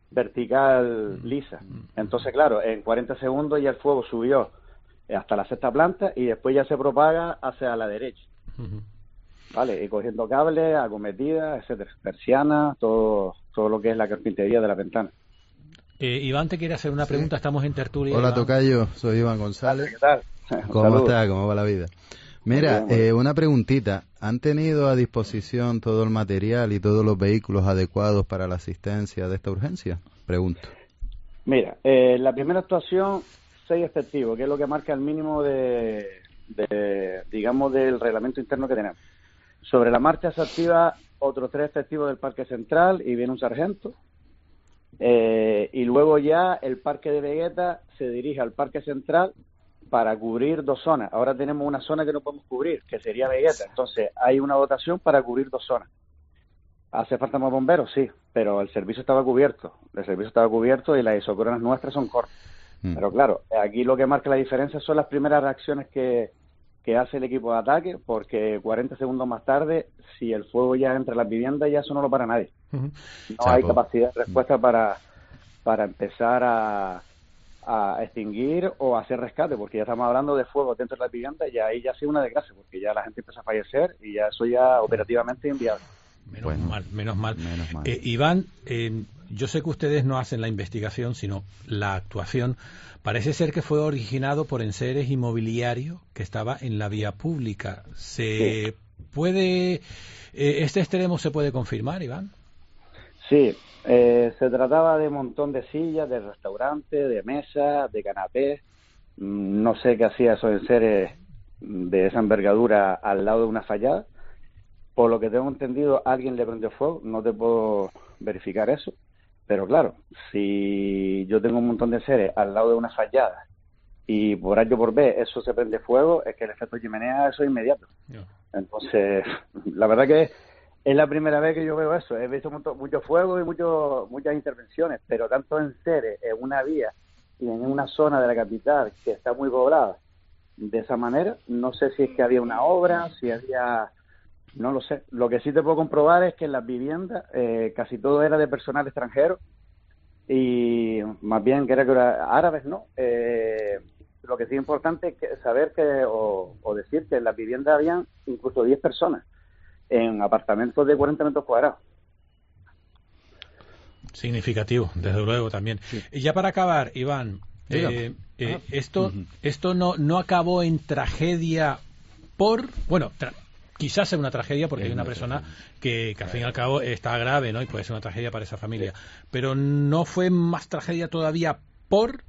vertical lisa. Entonces, claro, en cuarenta segundos ya el fuego subió hasta la sexta planta y después ya se propaga hacia la derecha. Vale, y cogiendo cables, acometidas, etcétera, persianas, todo, todo lo que es la carpintería de la ventana. Eh, Iván te quiere hacer una pregunta, estamos en tertulia. Hola, Iván. tocayo, soy Iván González. ¿Qué tal? ¿Cómo Saludos. está? ¿Cómo va la vida? Mira, Muy bien, muy eh, una preguntita. ¿Han tenido a disposición todo el material y todos los vehículos adecuados para la asistencia de esta urgencia? Pregunto. Mira, eh, la primera actuación, seis efectivos, que es lo que marca el mínimo de, de, digamos, del reglamento interno que tenemos. Sobre la marcha se activa otros tres efectivos del Parque Central y viene un sargento. Eh, y luego ya el Parque de Vegueta se dirige al Parque Central para cubrir dos zonas. Ahora tenemos una zona que no podemos cubrir, que sería Vegueta. Entonces hay una dotación para cubrir dos zonas. ¿Hace falta más bomberos? Sí, pero el servicio estaba cubierto. El servicio estaba cubierto y las isocronas nuestras son cortas. Mm. Pero claro, aquí lo que marca la diferencia son las primeras reacciones que, que hace el equipo de ataque, porque cuarenta segundos más tarde, si el fuego ya entra en las viviendas, ya eso no lo para nadie. Ujú. No Chapo. hay capacidad de respuesta para, para empezar a, a extinguir o hacer rescate, porque ya estamos hablando de fuego dentro de las viviendas y ahí ya ha sido una desgracia, porque ya la gente empieza a fallecer y ya eso ya operativamente es inviable. Menos Bueno, mal, menos mal. menos mal. Eh, Iván, eh, yo sé que ustedes no hacen la investigación, sino la actuación. Parece ser que fue originado por enseres inmobiliario que estaba en la vía pública. ¿Se Sí. puede, eh, este extremo se puede confirmar, Iván? Sí, eh, se trataba de un montón de sillas, de restaurantes, de mesas, de canapés. No sé qué hacía esos enseres de esa envergadura al lado de una fallada. Por lo que tengo entendido, alguien le prendió fuego. No te puedo verificar eso. Pero claro, si yo tengo un montón de enseres al lado de una fallada y por A o por B eso se prende fuego, es que el efecto chimenea eso es inmediato. No. Entonces, la verdad que es la primera vez que yo veo eso. He visto mucho, mucho fuego y mucho, muchas intervenciones, pero tanto enseres en una vía y en una zona de la capital que está muy poblada de esa manera, no sé si es que había una obra, si había... No lo sé. Lo que sí te puedo comprobar es que en las viviendas eh, casi todo era de personal extranjero y más bien que era que era árabes, ¿no? Eh, lo que sí es importante es que saber que o, o decir que en las viviendas habían incluso diez personas en apartamentos de cuarenta metros cuadrados. Significativo, desde luego también. Sí. Y ya para acabar, Iván, eh, eh, ah. esto uh-huh. esto no no acabó en tragedia por bueno. Tra- Quizás sea una tragedia porque es hay una persona que, que al fin y al cabo está grave, ¿no? Y puede ser una tragedia para esa familia. Pero no fue más tragedia todavía por...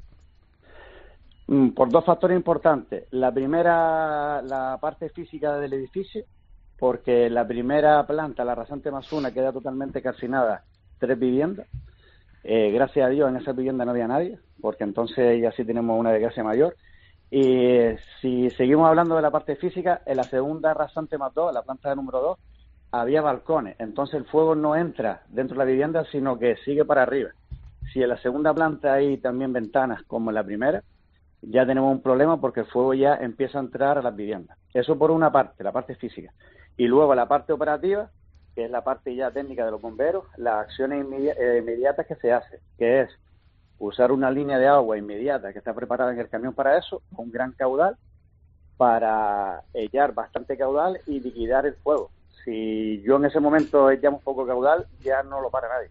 Por dos factores importantes. La primera, la parte física del edificio, porque la primera planta, la rasante más una, queda totalmente calcinada, tres viviendas. Eh, gracias a Dios en esa vivienda no había nadie, porque entonces ya sí tenemos una desgracia mayor. Y si seguimos hablando de la parte física, en la segunda rasante más dos, la planta de número dos, había balcones. Entonces el fuego no entra dentro de la vivienda, sino que sigue para arriba. Si en la segunda planta hay también ventanas como en la primera, ya tenemos un problema porque el fuego ya empieza a entrar a las viviendas. Eso por una parte, la parte física. Y luego la parte operativa, que es la parte ya técnica de los bomberos, las acciones inmedi- eh, inmediatas que se hacen, que es usar una línea de agua inmediata que está preparada en el camión para eso, un gran caudal, para echar bastante caudal y liquidar el fuego. Si yo en ese momento echamos poco caudal, ya no lo para nadie.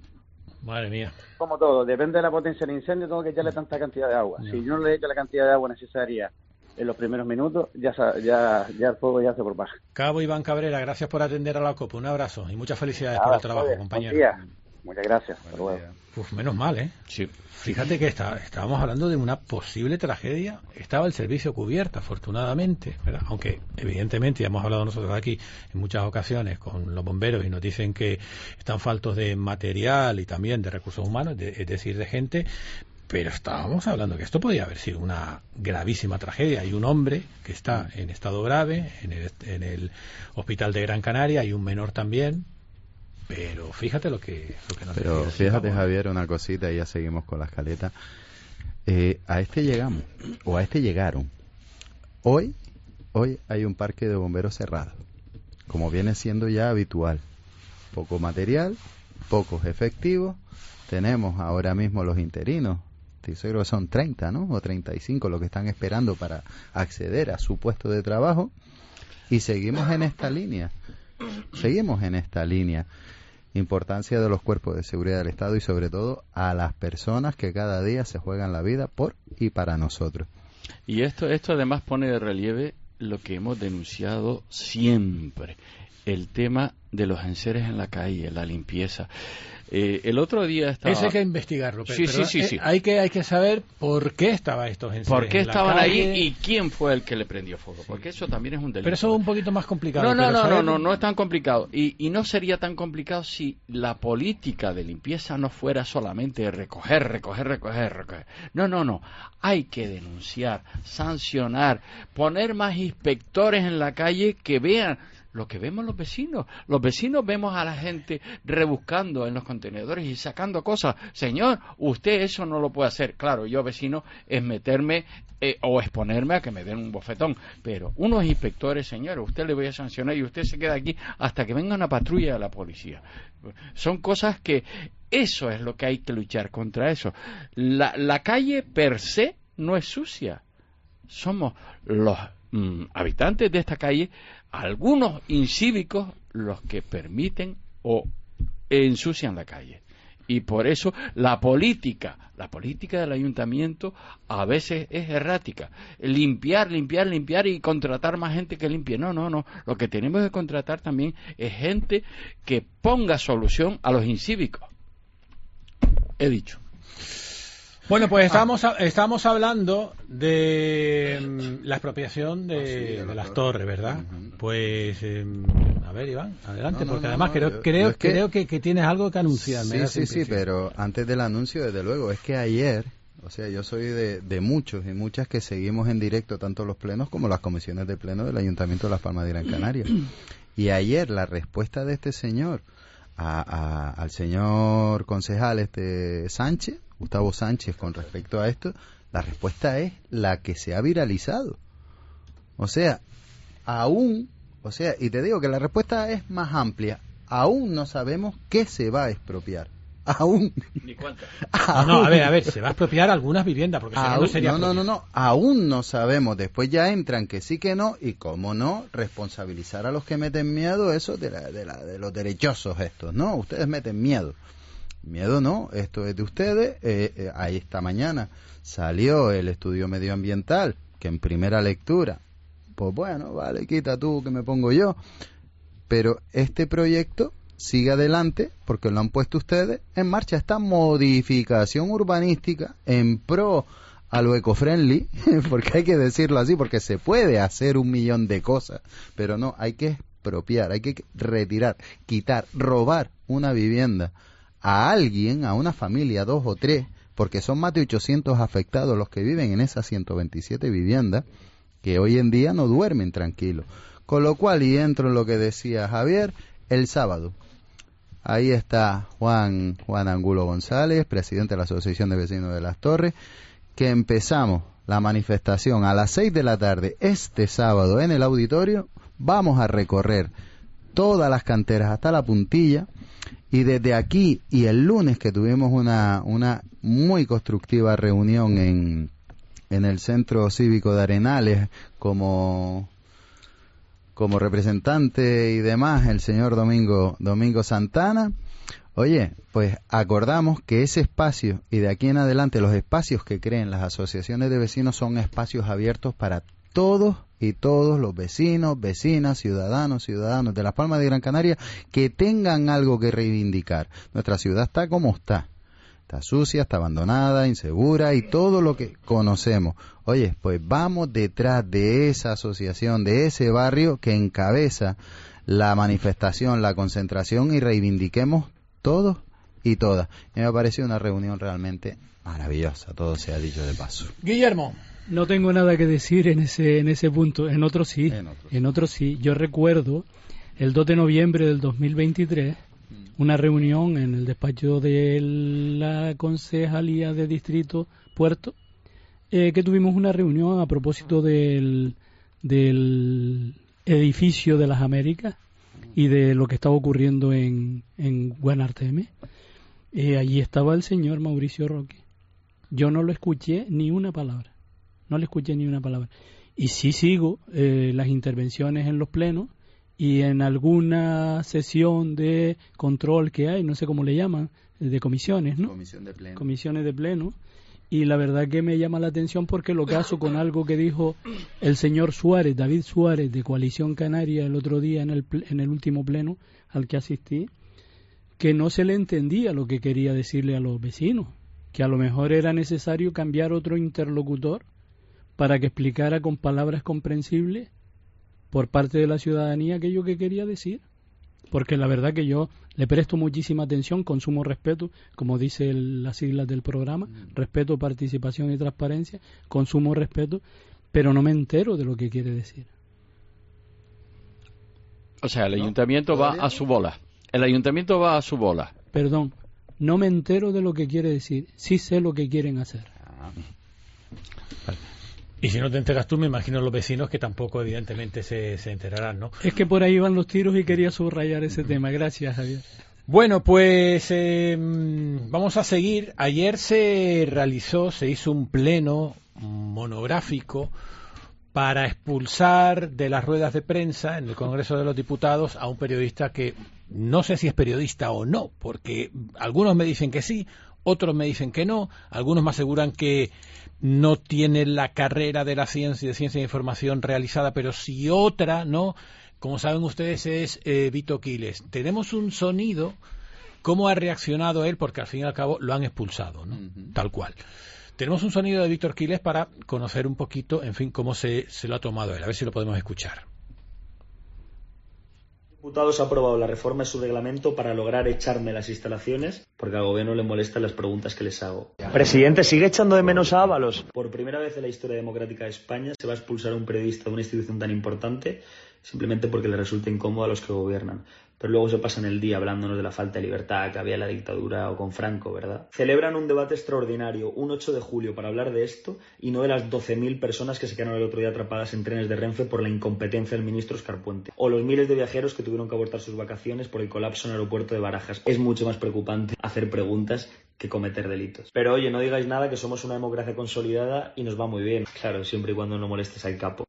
Madre mía. Como todo, depende de la potencia del incendio, tengo que echarle tanta cantidad de agua. No. Si yo no le echo la cantidad de agua necesaria en los primeros minutos, ya ya ya el fuego ya se propaga. Cabo Iván Cabrera, gracias por atender a la COPE. Un abrazo y muchas felicidades Nada, por el trabajo, bien, compañero. Muchas gracias. Hasta luego. Uf, menos mal, ¿eh? Sí. Fíjate que está, estábamos hablando de una posible tragedia. Estaba el servicio cubierto, afortunadamente, ¿verdad? Aunque, evidentemente, ya hemos hablado nosotros aquí en muchas ocasiones con los bomberos y nos dicen que están faltos de material y también de recursos humanos, de, es decir, de gente. Pero estábamos hablando que esto podía haber sido una gravísima tragedia. Hay un hombre que está en estado grave en el, en el hospital de Gran Canaria, hay un menor también. Pero fíjate lo que, lo que nos Pero decía, fíjate, Javier, una cosita y ya seguimos con la escaleta. Eh, a este llegamos, o a este llegaron. Hoy, hoy hay un parque de bomberos cerrado, como viene siendo ya habitual. Poco material, pocos efectivos. Tenemos ahora mismo los interinos. Estoy seguro que son treinta, ¿no? O treinta y cinco los que están esperando para acceder a su puesto de trabajo. Y seguimos en esta línea. Seguimos en esta línea. Importancia de los cuerpos de seguridad del Estado y sobre todo a las personas que cada día se juegan la vida por y para nosotros. Y esto, esto además pone de relieve lo que hemos denunciado siempre, el tema de los enseres en la calle, la limpieza. Eh, el otro día estaba... Eso hay que investigarlo, pero, sí, pero sí, sí, eh, sí. hay que hay que saber por qué estaban estos enseres por qué en la estaban calle. ahí y quién fue el que le prendió fuego, porque eso también es un delito. Pero eso es un poquito más complicado. No, no, pero no, saber... no, no, no es tan complicado. Y, y no sería tan complicado si la política de limpieza no fuera solamente recoger, recoger, recoger, recoger. No, no, no. Hay que denunciar, sancionar, poner más inspectores en la calle que vean lo que vemos los vecinos. Los vecinos vemos a la gente rebuscando en los contenedores y sacando cosas. Señor, usted eso no lo puede hacer. Claro, yo vecino es meterme eh, o exponerme a que me den un bofetón. Pero unos inspectores, señor, usted le voy a sancionar y usted se queda aquí hasta que venga una patrulla de la policía. Son cosas que... Eso es lo que hay que luchar contra eso. La, la calle per se no es sucia. Somos los mm, habitantes de esta calle, algunos incívicos, los que permiten o ensucian la calle. Y por eso la política, la política del ayuntamiento a veces es errática. Limpiar, limpiar, limpiar y contratar más gente que limpie. No, no, no. Lo que tenemos que contratar también es gente que ponga solución a los incívicos. He dicho. Bueno, pues estamos estamos hablando de um, la expropiación de, ah, sí, de, de las torres, ¿verdad? Uh-huh. Pues, eh, a ver, Iván, adelante, no, no, porque no, además no, creo, yo, creo, yo creo que, que tienes algo que anunciar. Sí, sí, sí, pero antes del anuncio, desde luego, es que ayer, o sea, yo soy de, de muchos y muchas que seguimos en directo tanto los plenos como las comisiones de pleno del Ayuntamiento de Las Palmas de Gran Canaria. Y ayer la respuesta de este señor a, a, al señor concejal este Sánchez, Gustavo Sánchez, con respecto a esto, la respuesta es la que se ha viralizado. O sea, aún, o sea, y te digo que la respuesta es más amplia, aún no sabemos qué se va a expropiar. Aún. Ni cuántas. No, no, a ver, a ver, se va a expropiar algunas viviendas, porque si no, no sería. No, no, no, no, aún no sabemos. Después ya entran que sí, que no, y cómo no, responsabilizar a los que meten miedo, eso de, la, de, la, de los derechosos estos, ¿no? Ustedes meten miedo. Miedo no, esto es de ustedes. Eh, eh, ahí esta mañana salió el estudio medioambiental, que en primera lectura, pues bueno, vale, quita tú que me pongo yo. Pero este proyecto sigue adelante porque lo han puesto ustedes en marcha, esta modificación urbanística en pro a lo eco-friendly, porque hay que decirlo así, porque se puede hacer un millón de cosas, pero no, hay que expropiar, hay que retirar, quitar, robar una vivienda a alguien, a una familia, dos o tres, porque son más de ochocientos afectados los que viven en esas ciento veintisiete viviendas, que hoy en día no duermen tranquilos. Con lo cual, y entro en lo que decía Javier, el sábado, ahí está Juan, Juan Angulo González, presidente de la Asociación de Vecinos de Las Torres, que empezamos la manifestación a las seis de la tarde, este sábado en el auditorio, vamos a recorrer todas las canteras hasta la puntilla. Y desde aquí y el lunes que tuvimos una, una muy constructiva reunión en, en el Centro Cívico de Arenales como, como representante y demás, el señor Domingo, Domingo Santana, oye, pues acordamos que ese espacio y de aquí en adelante los espacios que creen las asociaciones de vecinos son espacios abiertos para todos y todos los vecinos, vecinas, ciudadanos, ciudadanos de Las Palmas de Gran Canaria que tengan algo que reivindicar. Nuestra ciudad está como está. Está sucia, está abandonada, insegura y todo lo que conocemos. Oye, pues vamos detrás de esa asociación, de ese barrio que encabeza la manifestación, la concentración y reivindiquemos todos y todas. Me ha parecido una reunión realmente maravillosa, todo se ha dicho de paso. Guillermo. No tengo nada que decir en ese en ese punto, en otro sí, en otro sí. En otro sí. Yo recuerdo el dos de noviembre del dos mil veintitrés, una reunión en el despacho de la Concejalía de Distrito Puerto, eh, que tuvimos una reunión a propósito del, del edificio de las Américas y de lo que estaba ocurriendo en, en Guanarteme. Eh, allí estaba el señor Mauricio Roque. Yo no lo escuché ni una palabra. No le escuché ni una palabra. Y sí sigo eh, las intervenciones en los plenos y en alguna sesión de control que hay, no sé cómo le llaman, de comisiones, ¿no? Comisión de pleno. Comisiones de pleno. Y la verdad que me llama la atención porque lo caso con algo que dijo el señor Suárez, David Suárez, de Coalición Canaria, el otro día en el, en el último pleno al que asistí, que no se le entendía lo que quería decirle a los vecinos, que a lo mejor era necesario cambiar otro interlocutor para que explicara con palabras comprensibles por parte de la ciudadanía aquello que quería decir. Porque la verdad que yo le presto muchísima atención, consumo respeto, como dice el, las siglas del programa, respeto, participación y transparencia, consumo respeto, pero no me entero de lo que quiere decir. O sea, el ayuntamiento va a su bola. El ayuntamiento va a su bola. Perdón, no me entero de lo que quiere decir. Sí sé lo que quieren hacer. Ah. Y si no te enteras tú, me imagino los vecinos que tampoco evidentemente se, se enterarán, ¿no? Es que por ahí van los tiros y quería subrayar ese uh-huh. tema. Gracias, Javier. Bueno, pues eh, vamos a seguir. Ayer se realizó, se hizo un pleno monográfico para expulsar de las ruedas de prensa en el Congreso de los Diputados a un periodista que no sé si es periodista o no, porque algunos me dicen que sí, otros me dicen que no, algunos me aseguran que no tiene la carrera de la ciencia, de ciencia de información realizada, pero sí otra, ¿no? Como saben ustedes, es eh, Vito Quiles. Tenemos un sonido, cómo ha reaccionado él, porque al fin y al cabo lo han expulsado, ¿no? Uh-huh. Tal cual. Tenemos un sonido de Víctor Quiles para conocer un poquito, en fin, cómo se, se lo ha tomado él. A ver si lo podemos escuchar. Diputados ha aprobado la reforma de su reglamento para lograr echarme las instalaciones porque al gobierno le molestan las preguntas que les hago. Presidente, ¿sigue echando de menos a Ábalos? Por primera vez en la historia democrática de España se va a expulsar a un periodista de una institución tan importante simplemente porque le resulta incómodo a los que gobiernan. Pero luego se pasan el día hablándonos de la falta de libertad que había en la dictadura o con Franco, ¿verdad? Celebran un debate extraordinario un ocho de julio para hablar de esto y no de las doce mil personas que se quedaron el otro día atrapadas en trenes de Renfe por la incompetencia del ministro Óscar Puente. O los miles de viajeros que tuvieron que abortar sus vacaciones por el colapso en el aeropuerto de Barajas. Es mucho más preocupante hacer preguntas que cometer delitos. Pero oye, no digáis nada, que somos una democracia consolidada y nos va muy bien. Claro, siempre y cuando no molestes al capo.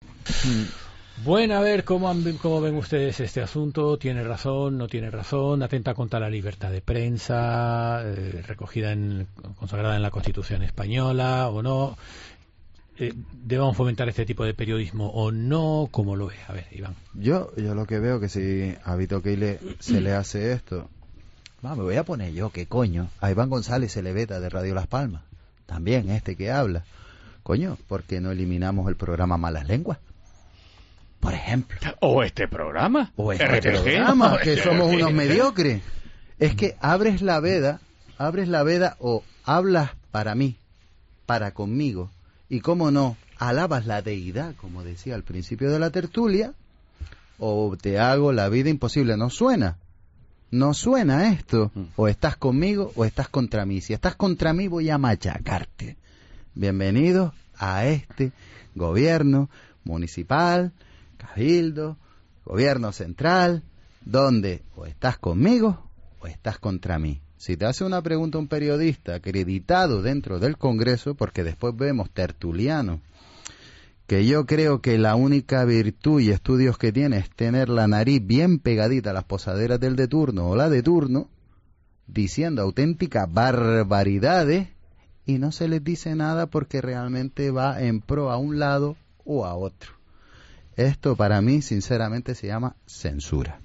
Bueno, a ver, ¿cómo, han, ¿cómo ven ustedes este asunto? ¿Tiene razón? ¿No tiene razón? ¿Atenta contra la libertad de prensa, eh, recogida en, consagrada en la Constitución española o no? Eh, ¿Debemos fomentar este tipo de periodismo o no? ¿Cómo lo ve? A ver, Iván. Yo, yo lo que veo que si a Vito Quiles se le hace esto, va, me voy a poner yo, ¿qué coño? A Iván González se le veta de Radio Las Palmas, también este que habla. Coño, ¿por qué no eliminamos el programa Malas Lenguas? Por ejemplo. O este programa. O este R T G. Programa, que somos unos mediocres. Es que abres la veda, abres la veda o hablas para mí, para conmigo, y cómo no, alabas la deidad, como decía al principio de la tertulia, o te hago la vida imposible. No suena. No suena esto. O estás conmigo o estás contra mí. Si estás contra mí voy a machacarte. Bienvenidos a este gobierno municipal, cabildo, gobierno central, donde o estás conmigo o estás contra mí. Si te hace una pregunta un periodista acreditado dentro del Congreso, porque después vemos tertulianos, que yo creo que la única virtud y estudios que tiene es tener la nariz bien pegadita a las posaderas del de turno o la de turno, diciendo auténticas barbaridades, y no se les dice nada porque realmente va en pro a un lado o a otro. Esto para mí sinceramente se llama censura.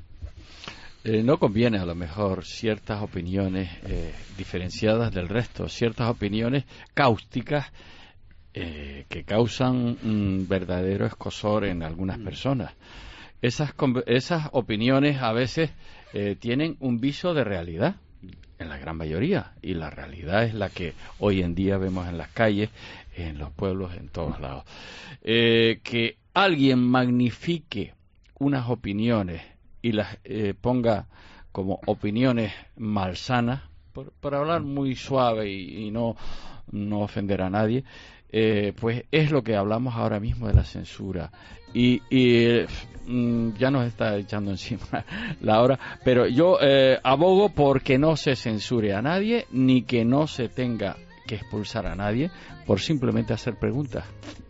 Eh, no conviene a lo mejor ciertas opiniones eh, diferenciadas del resto, ciertas opiniones cáusticas eh, que causan un verdadero escozor en algunas personas. Esas, esas opiniones a veces eh, tienen un viso de realidad, en la gran mayoría, y la realidad es la que hoy en día vemos en las calles, en los pueblos, en todos lados. Eh, que alguien magnifique unas opiniones y las eh, ponga como opiniones malsanas, por, por hablar muy suave y, y no, no ofender a nadie, eh, pues es lo que hablamos ahora mismo de la censura. Y, y eh, ya nos está echando encima la hora, pero yo eh, abogo porque no se censure a nadie, ni que no se tenga que expulsar a nadie por simplemente hacer preguntas.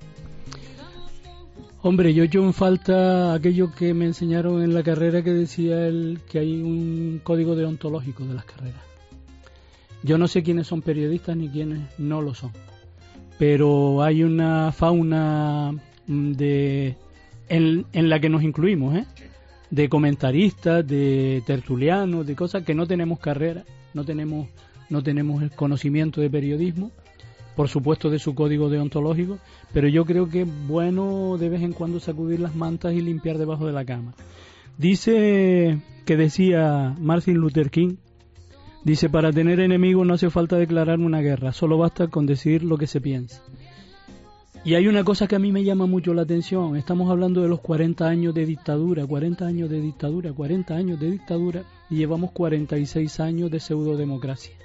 Hombre, yo echo en falta aquello que me enseñaron en la carrera, que decía el, que hay un código deontológico de las carreras. Yo no sé quiénes son periodistas ni quiénes no lo son, pero hay una fauna de en, en la que nos incluimos, ¿eh? De comentaristas, de tertulianos, de cosas que no tenemos carrera, no tenemos no tenemos el conocimiento de periodismo, por supuesto de su código deontológico, pero yo creo que es bueno de vez en cuando sacudir las mantas y limpiar debajo de la cama. Dice que decía Martin Luther King, dice, para tener enemigos no hace falta declarar una guerra, solo basta con decir lo que se piensa. Y hay una cosa que a mí me llama mucho la atención, estamos hablando de los cuarenta años de dictadura, cuarenta años de dictadura, cuarenta años de dictadura, y llevamos cuarenta y seis años de pseudodemocracia.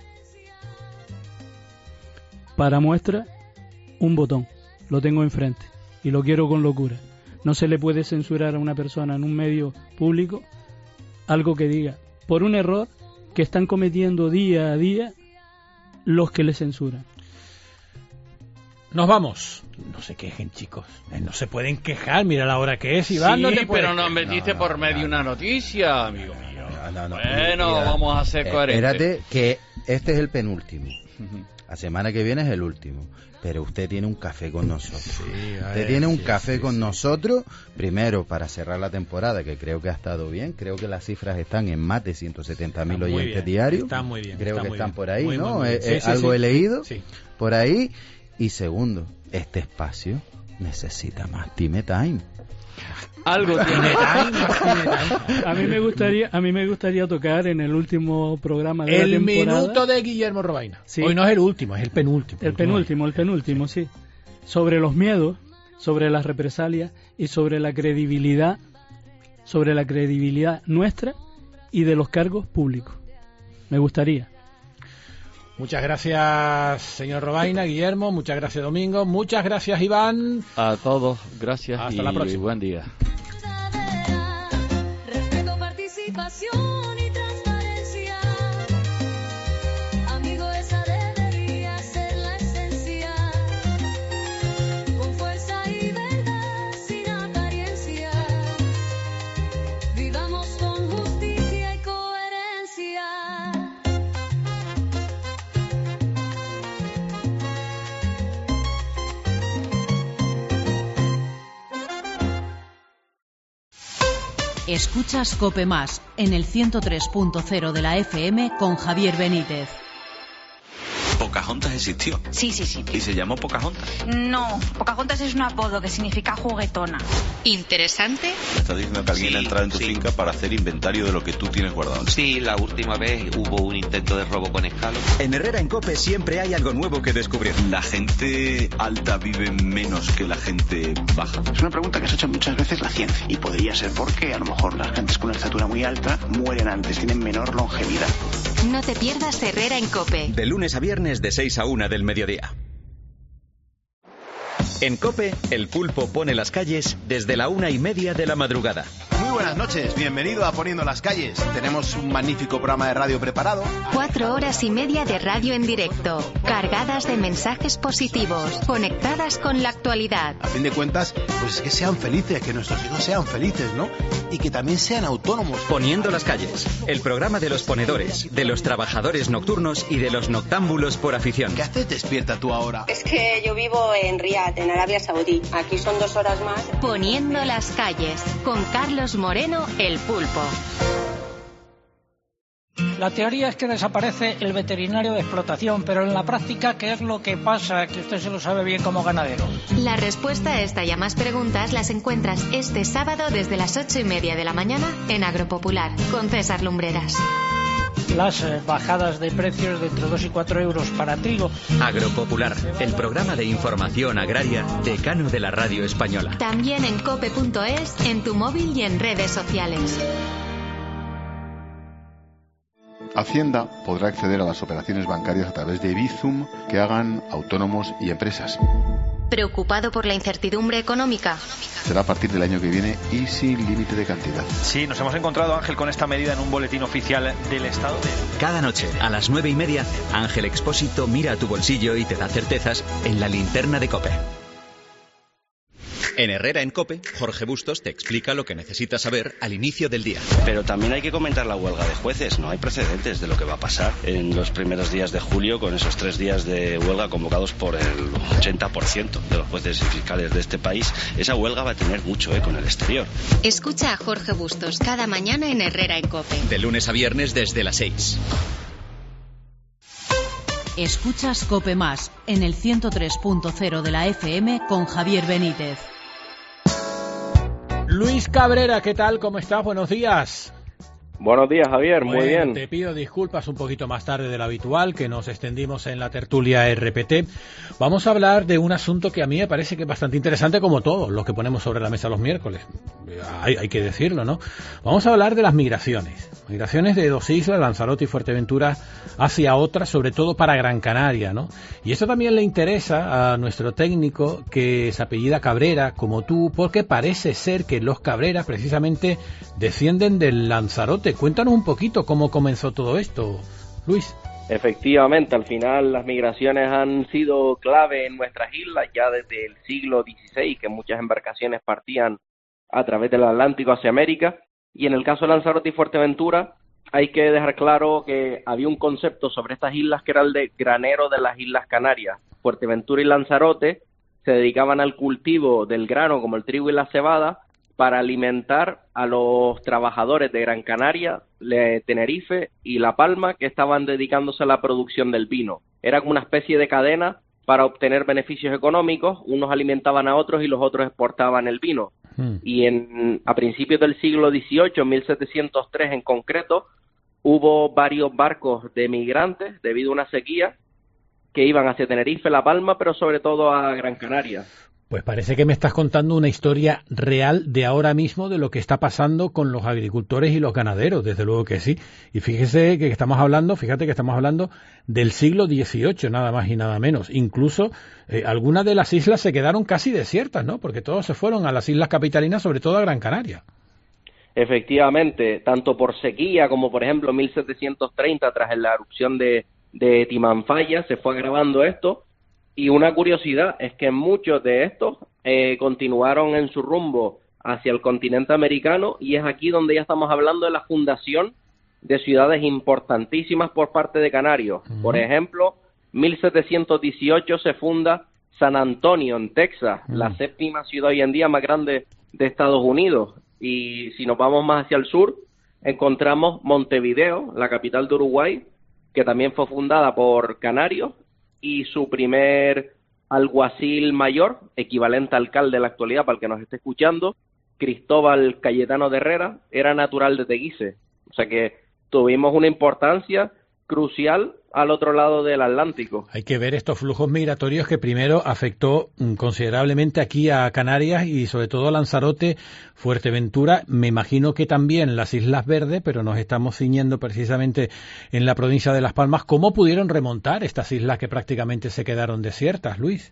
Para muestra, un botón, lo tengo enfrente y lo quiero con locura. No se le puede censurar a una persona en un medio público algo que diga, por un error que están cometiendo día a día los que le censuran. Nos vamos, no se quejen, chicos. Eh, no se pueden quejar. Mira la hora que es, Iván. Sí, no te puedes... pero nos metiste no, no, por medio no. una noticia, amigo mío. No, no, no. Bueno, Mira, vamos a ser coherentes. Espérate, que este es el penúltimo. La semana que viene es el último. Pero usted tiene un café con nosotros. Sí, usted ver, tiene un sí, café sí, con sí. nosotros, primero para cerrar la temporada, que creo que ha estado bien. Creo que las cifras están en más de ciento setenta mil oyentes diarios. Están muy bien. Creo está que muy están bien. por ahí, muy, ¿no? Muy, muy eh, sí, eh, sí, algo sí. he leído sí. por ahí. Y segundo, este espacio necesita más Time Time. Algo tiene. A mí me gustaría, a mí me gustaría tocar en el último programa de el la temporada. minuto de Guillermo Robaina. Sí. Hoy no es el último, es el penúltimo. El penúltimo, el penúltimo, sí. Sobre los miedos, sobre las represalias y sobre la credibilidad, sobre la credibilidad nuestra y de los cargos públicos. Me gustaría. Muchas gracias, señor Robaina, Guillermo. Muchas gracias, Domingo. Muchas gracias, Iván. A todos, gracias. Hasta y la próxima. Buen día. Respeto, participación y transparencia. Amigo, esa debería ser la esencia. Con fuerza y verdad, sin apariencia. Vivamos con justicia y coherencia. Escuchas COPE Más en el ciento tres punto cero de la F M con Javier Benítez. Pocahontas existió. Sí, sí, sí. ¿Y se llamó Pocahontas? No, Pocahontas es un apodo que significa juguetona. ¿Interesante? Me estás diciendo que alguien Sí, ha entrado en tu sí. finca para hacer inventario de lo que tú tienes guardado. Sí, la última vez hubo un intento de robo con escalo. En Herrera en COPE siempre hay algo nuevo que descubrir. ¿La gente alta vive menos que la gente baja? Es una pregunta que se ha hecho muchas veces la ciencia. Y podría ser porque a lo mejor las gentes con una estatura muy alta mueren antes, tienen menor longevidad. No te pierdas Herrera en COPE. De lunes a viernes de seis a una del mediodía. En COPE, el pulpo pone las calles desde la una y media de la madrugada. Muy buenas noches, bienvenido a Poniendo las Calles. Tenemos un magnífico programa de radio preparado. Cuatro horas y media de radio en directo, cargadas de mensajes positivos, conectadas con la actualidad. A fin de cuentas, pues es que sean felices, que nuestros hijos sean felices, ¿no? Y que también sean autónomos. Poniendo las calles, el programa de los ponedores, de los trabajadores nocturnos y de los noctámbulos por afición. ¿Qué haces despierta tú ahora? Es que yo vivo en Riad, en Arabia Saudí. Aquí son dos horas más. Poniendo las calles, con Carlos Moreno, el pulpo. La teoría es que desaparece el veterinario de explotación, pero en la práctica, ¿qué es lo que pasa? Que usted se lo sabe bien como ganadero. La respuesta a esta y a más preguntas las encuentras este sábado desde las ocho y media de la mañana en Agropopular, con César Lumbreras. Las eh, bajadas de precios de entre dos y cuatro euros para trigo. Agropopular, el programa de información agraria decano de la radio española. También en cope punto es, en tu móvil y en redes sociales. Hacienda podrá acceder a las operaciones bancarias a través de Bizum que hagan autónomos y empresas. ¿Preocupado por la incertidumbre económica? Será a partir del año que viene y sin límite de cantidad. Sí, nos hemos encontrado, Ángel, con esta medida en un boletín oficial del Estado. Cada noche, a las nueve y media, Ángel Expósito mira a tu bolsillo y te da certezas en la linterna de COPE. En Herrera en COPE, Jorge Bustos te explica lo que necesitas saber al inicio del día. Pero también hay que comentar la huelga de jueces. No hay precedentes de lo que va a pasar en los primeros días de julio con esos tres días de huelga convocados por el ochenta por ciento de los jueces y fiscales de este país. Esa huelga va a tener mucho eco en el exterior. Escucha a Jorge Bustos cada mañana en Herrera en COPE. De lunes a viernes desde las seis. Escuchas COPE Más en el ciento tres punto cero de la F M con Javier Benítez. Luis Cabrera, ¿qué tal? ¿Cómo estás? Buenos días. Buenos días, Javier, muy bueno, bien. Te pido disculpas un poquito más tarde de lo habitual, que nos extendimos en la tertulia R P T. Vamos a hablar de un asunto que a mí me parece que es bastante interesante, como todos los que ponemos sobre la mesa los miércoles. Hay, hay que decirlo, ¿no? Vamos a hablar de las migraciones. Migraciones de dos islas, Lanzarote y Fuerteventura, hacia otras, sobre todo para Gran Canaria, ¿no? Y esto también le interesa a nuestro técnico, que se apellida Cabrera, como tú, porque parece ser que los Cabreras precisamente descienden del Lanzarote. Cuéntanos un poquito cómo comenzó todo esto, Luis. Efectivamente, al final las migraciones han sido clave en nuestras islas ya desde el siglo dieciséis, que muchas embarcaciones partían a través del Atlántico hacia América, y en el caso de Lanzarote y Fuerteventura hay que dejar claro que había un concepto sobre estas islas que era el de granero de las Islas Canarias. Fuerteventura y Lanzarote se dedicaban al cultivo del grano como el trigo y la cebada para alimentar a los trabajadores de Gran Canaria, de Tenerife y La Palma, que estaban dedicándose a la producción del vino. Era como una especie de cadena para obtener beneficios económicos, unos alimentaban a otros y los otros exportaban el vino. Hmm. Y en, a principios del siglo dieciocho, en mil setecientos tres en concreto, hubo varios barcos de migrantes debido a una sequía que iban hacia Tenerife, La Palma, pero sobre todo a Gran Canaria. Pues parece que me estás contando una historia real de ahora mismo de lo que está pasando con los agricultores y los ganaderos, desde luego que sí. Y fíjese que estamos hablando, fíjate que estamos hablando del siglo dieciocho, nada más y nada menos. Incluso eh, algunas de las islas se quedaron casi desiertas, ¿no? Porque todos se fueron a las islas capitalinas, sobre todo a Gran Canaria. Efectivamente, tanto por sequía como, por ejemplo, en mil setecientos treinta, tras la erupción de, de Timanfaya, se fue agravando esto. Y una curiosidad es que muchos de estos eh, continuaron en su rumbo hacia el continente americano, y es aquí donde ya estamos hablando de la fundación de ciudades importantísimas por parte de canarios. Uh-huh. Por ejemplo, mil setecientos dieciocho se funda San Antonio, en Texas, uh-huh. la séptima ciudad hoy en día más grande de Estados Unidos. Y si nos vamos más hacia el sur, encontramos Montevideo, la capital de Uruguay, que también fue fundada por canarios, y su primer alguacil mayor, equivalente a alcalde de la actualidad para el que nos esté escuchando, Cristóbal Cayetano de Herrera, era natural de Teguise. O sea que tuvimos una importancia crucial al otro lado del Atlántico. Hay que ver estos flujos migratorios que primero afectó considerablemente aquí a Canarias y sobre todo a Lanzarote, Fuerteventura, me imagino que también las Islas Verdes, pero nos estamos ciñendo precisamente en la provincia de Las Palmas. ¿Cómo pudieron remontar estas islas que prácticamente se quedaron desiertas, Luis?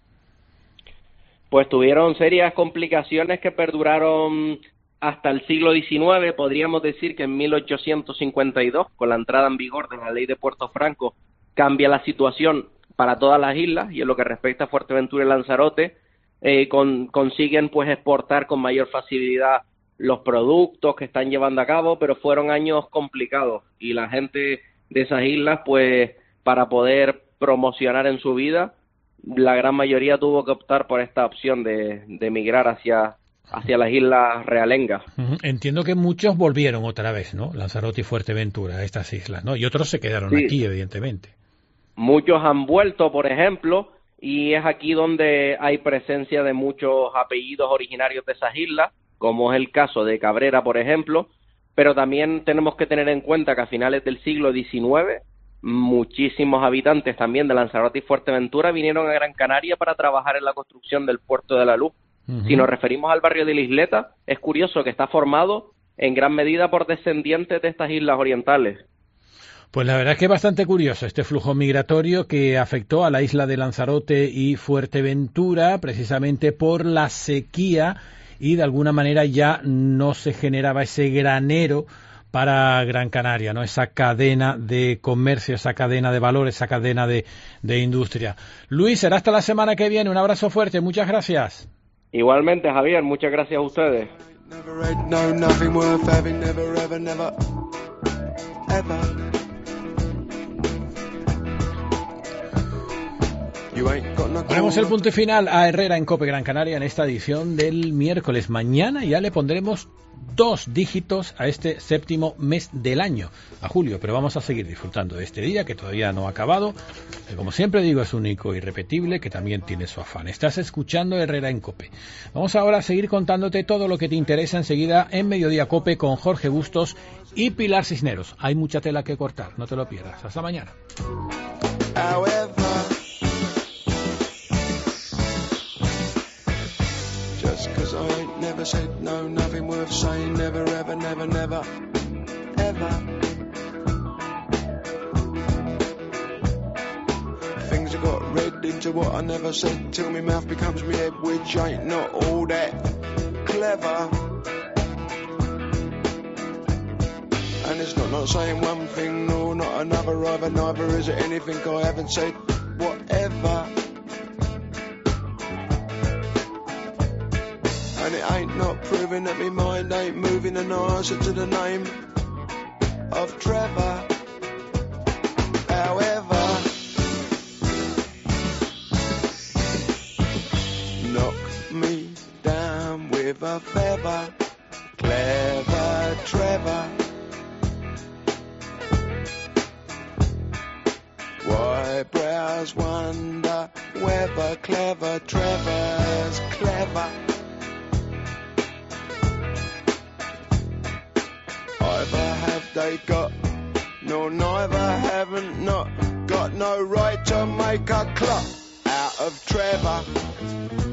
Pues tuvieron serias complicaciones que perduraron hasta el siglo diecinueve. Podríamos decir que en mil ochocientos cincuenta y dos, con la entrada en vigor de la ley de Puerto Franco, cambia la situación para todas las islas, y en lo que respecta a Fuerteventura y Lanzarote, eh, con, consiguen pues exportar con mayor facilidad los productos que están llevando a cabo, pero fueron años complicados, y la gente de esas islas, pues para poder promocionar en su vida, la gran mayoría tuvo que optar por esta opción de, de emigrar hacia hacia las islas realengas. Entiendo que muchos volvieron otra vez, ¿no? Lanzarote y Fuerteventura, a estas islas, ¿no? Y otros se quedaron sí. aquí, evidentemente. Muchos han vuelto, por ejemplo, y es aquí donde hay presencia de muchos apellidos originarios de esas islas, como es el caso de Cabrera, por ejemplo, pero también tenemos que tener en cuenta que a finales del siglo diecinueve, muchísimos habitantes también de Lanzarote y Fuerteventura vinieron a Gran Canaria para trabajar en la construcción del Puerto de la Luz. Uh-huh. Si nos referimos al barrio de la Isleta, es curioso que está formado en gran medida por descendientes de estas islas orientales. Pues la verdad es que es bastante curioso este flujo migratorio que afectó a la isla de Lanzarote y Fuerteventura precisamente por la sequía, y de alguna manera ya no se generaba ese granero para Gran Canaria, ¿no? Esa cadena de comercio, esa cadena de valor, esa cadena de, de industria. Luis, será hasta la semana que viene. Un abrazo fuerte, muchas gracias. Igualmente, Javier, muchas gracias a ustedes. Ponemos el punto final a Herrera en COPE Gran Canaria en esta edición del miércoles. Mañana ya le pondremos dos dígitos a este séptimo mes del año, a julio, pero vamos a seguir disfrutando de este día que todavía no ha acabado, que como siempre digo es único e irrepetible, que también tiene su afán. Estás escuchando Herrera en COPE. Vamos ahora a seguir contándote todo lo que te interesa enseguida en Mediodía COPE con Jorge Bustos y Pilar Cisneros. Hay mucha tela que cortar, no te lo pierdas. Hasta mañana. Cause I ain't never said no, nothing worth saying, never, ever, never, never, ever. Things I got read into what I never said, till my mouth becomes me head, which ain't not all that clever. And it's not not saying one thing, no, not another either. Neither is it anything I haven't said. Whatever. And it ain't not proving that me mind ain't moving an answer to the name of Trevor. However, knock me down with a feather, clever Trevor. Why brows wonder whether clever Trevor's clever. Either have they got, no neither haven't not got no right to make a clock out of Trevor.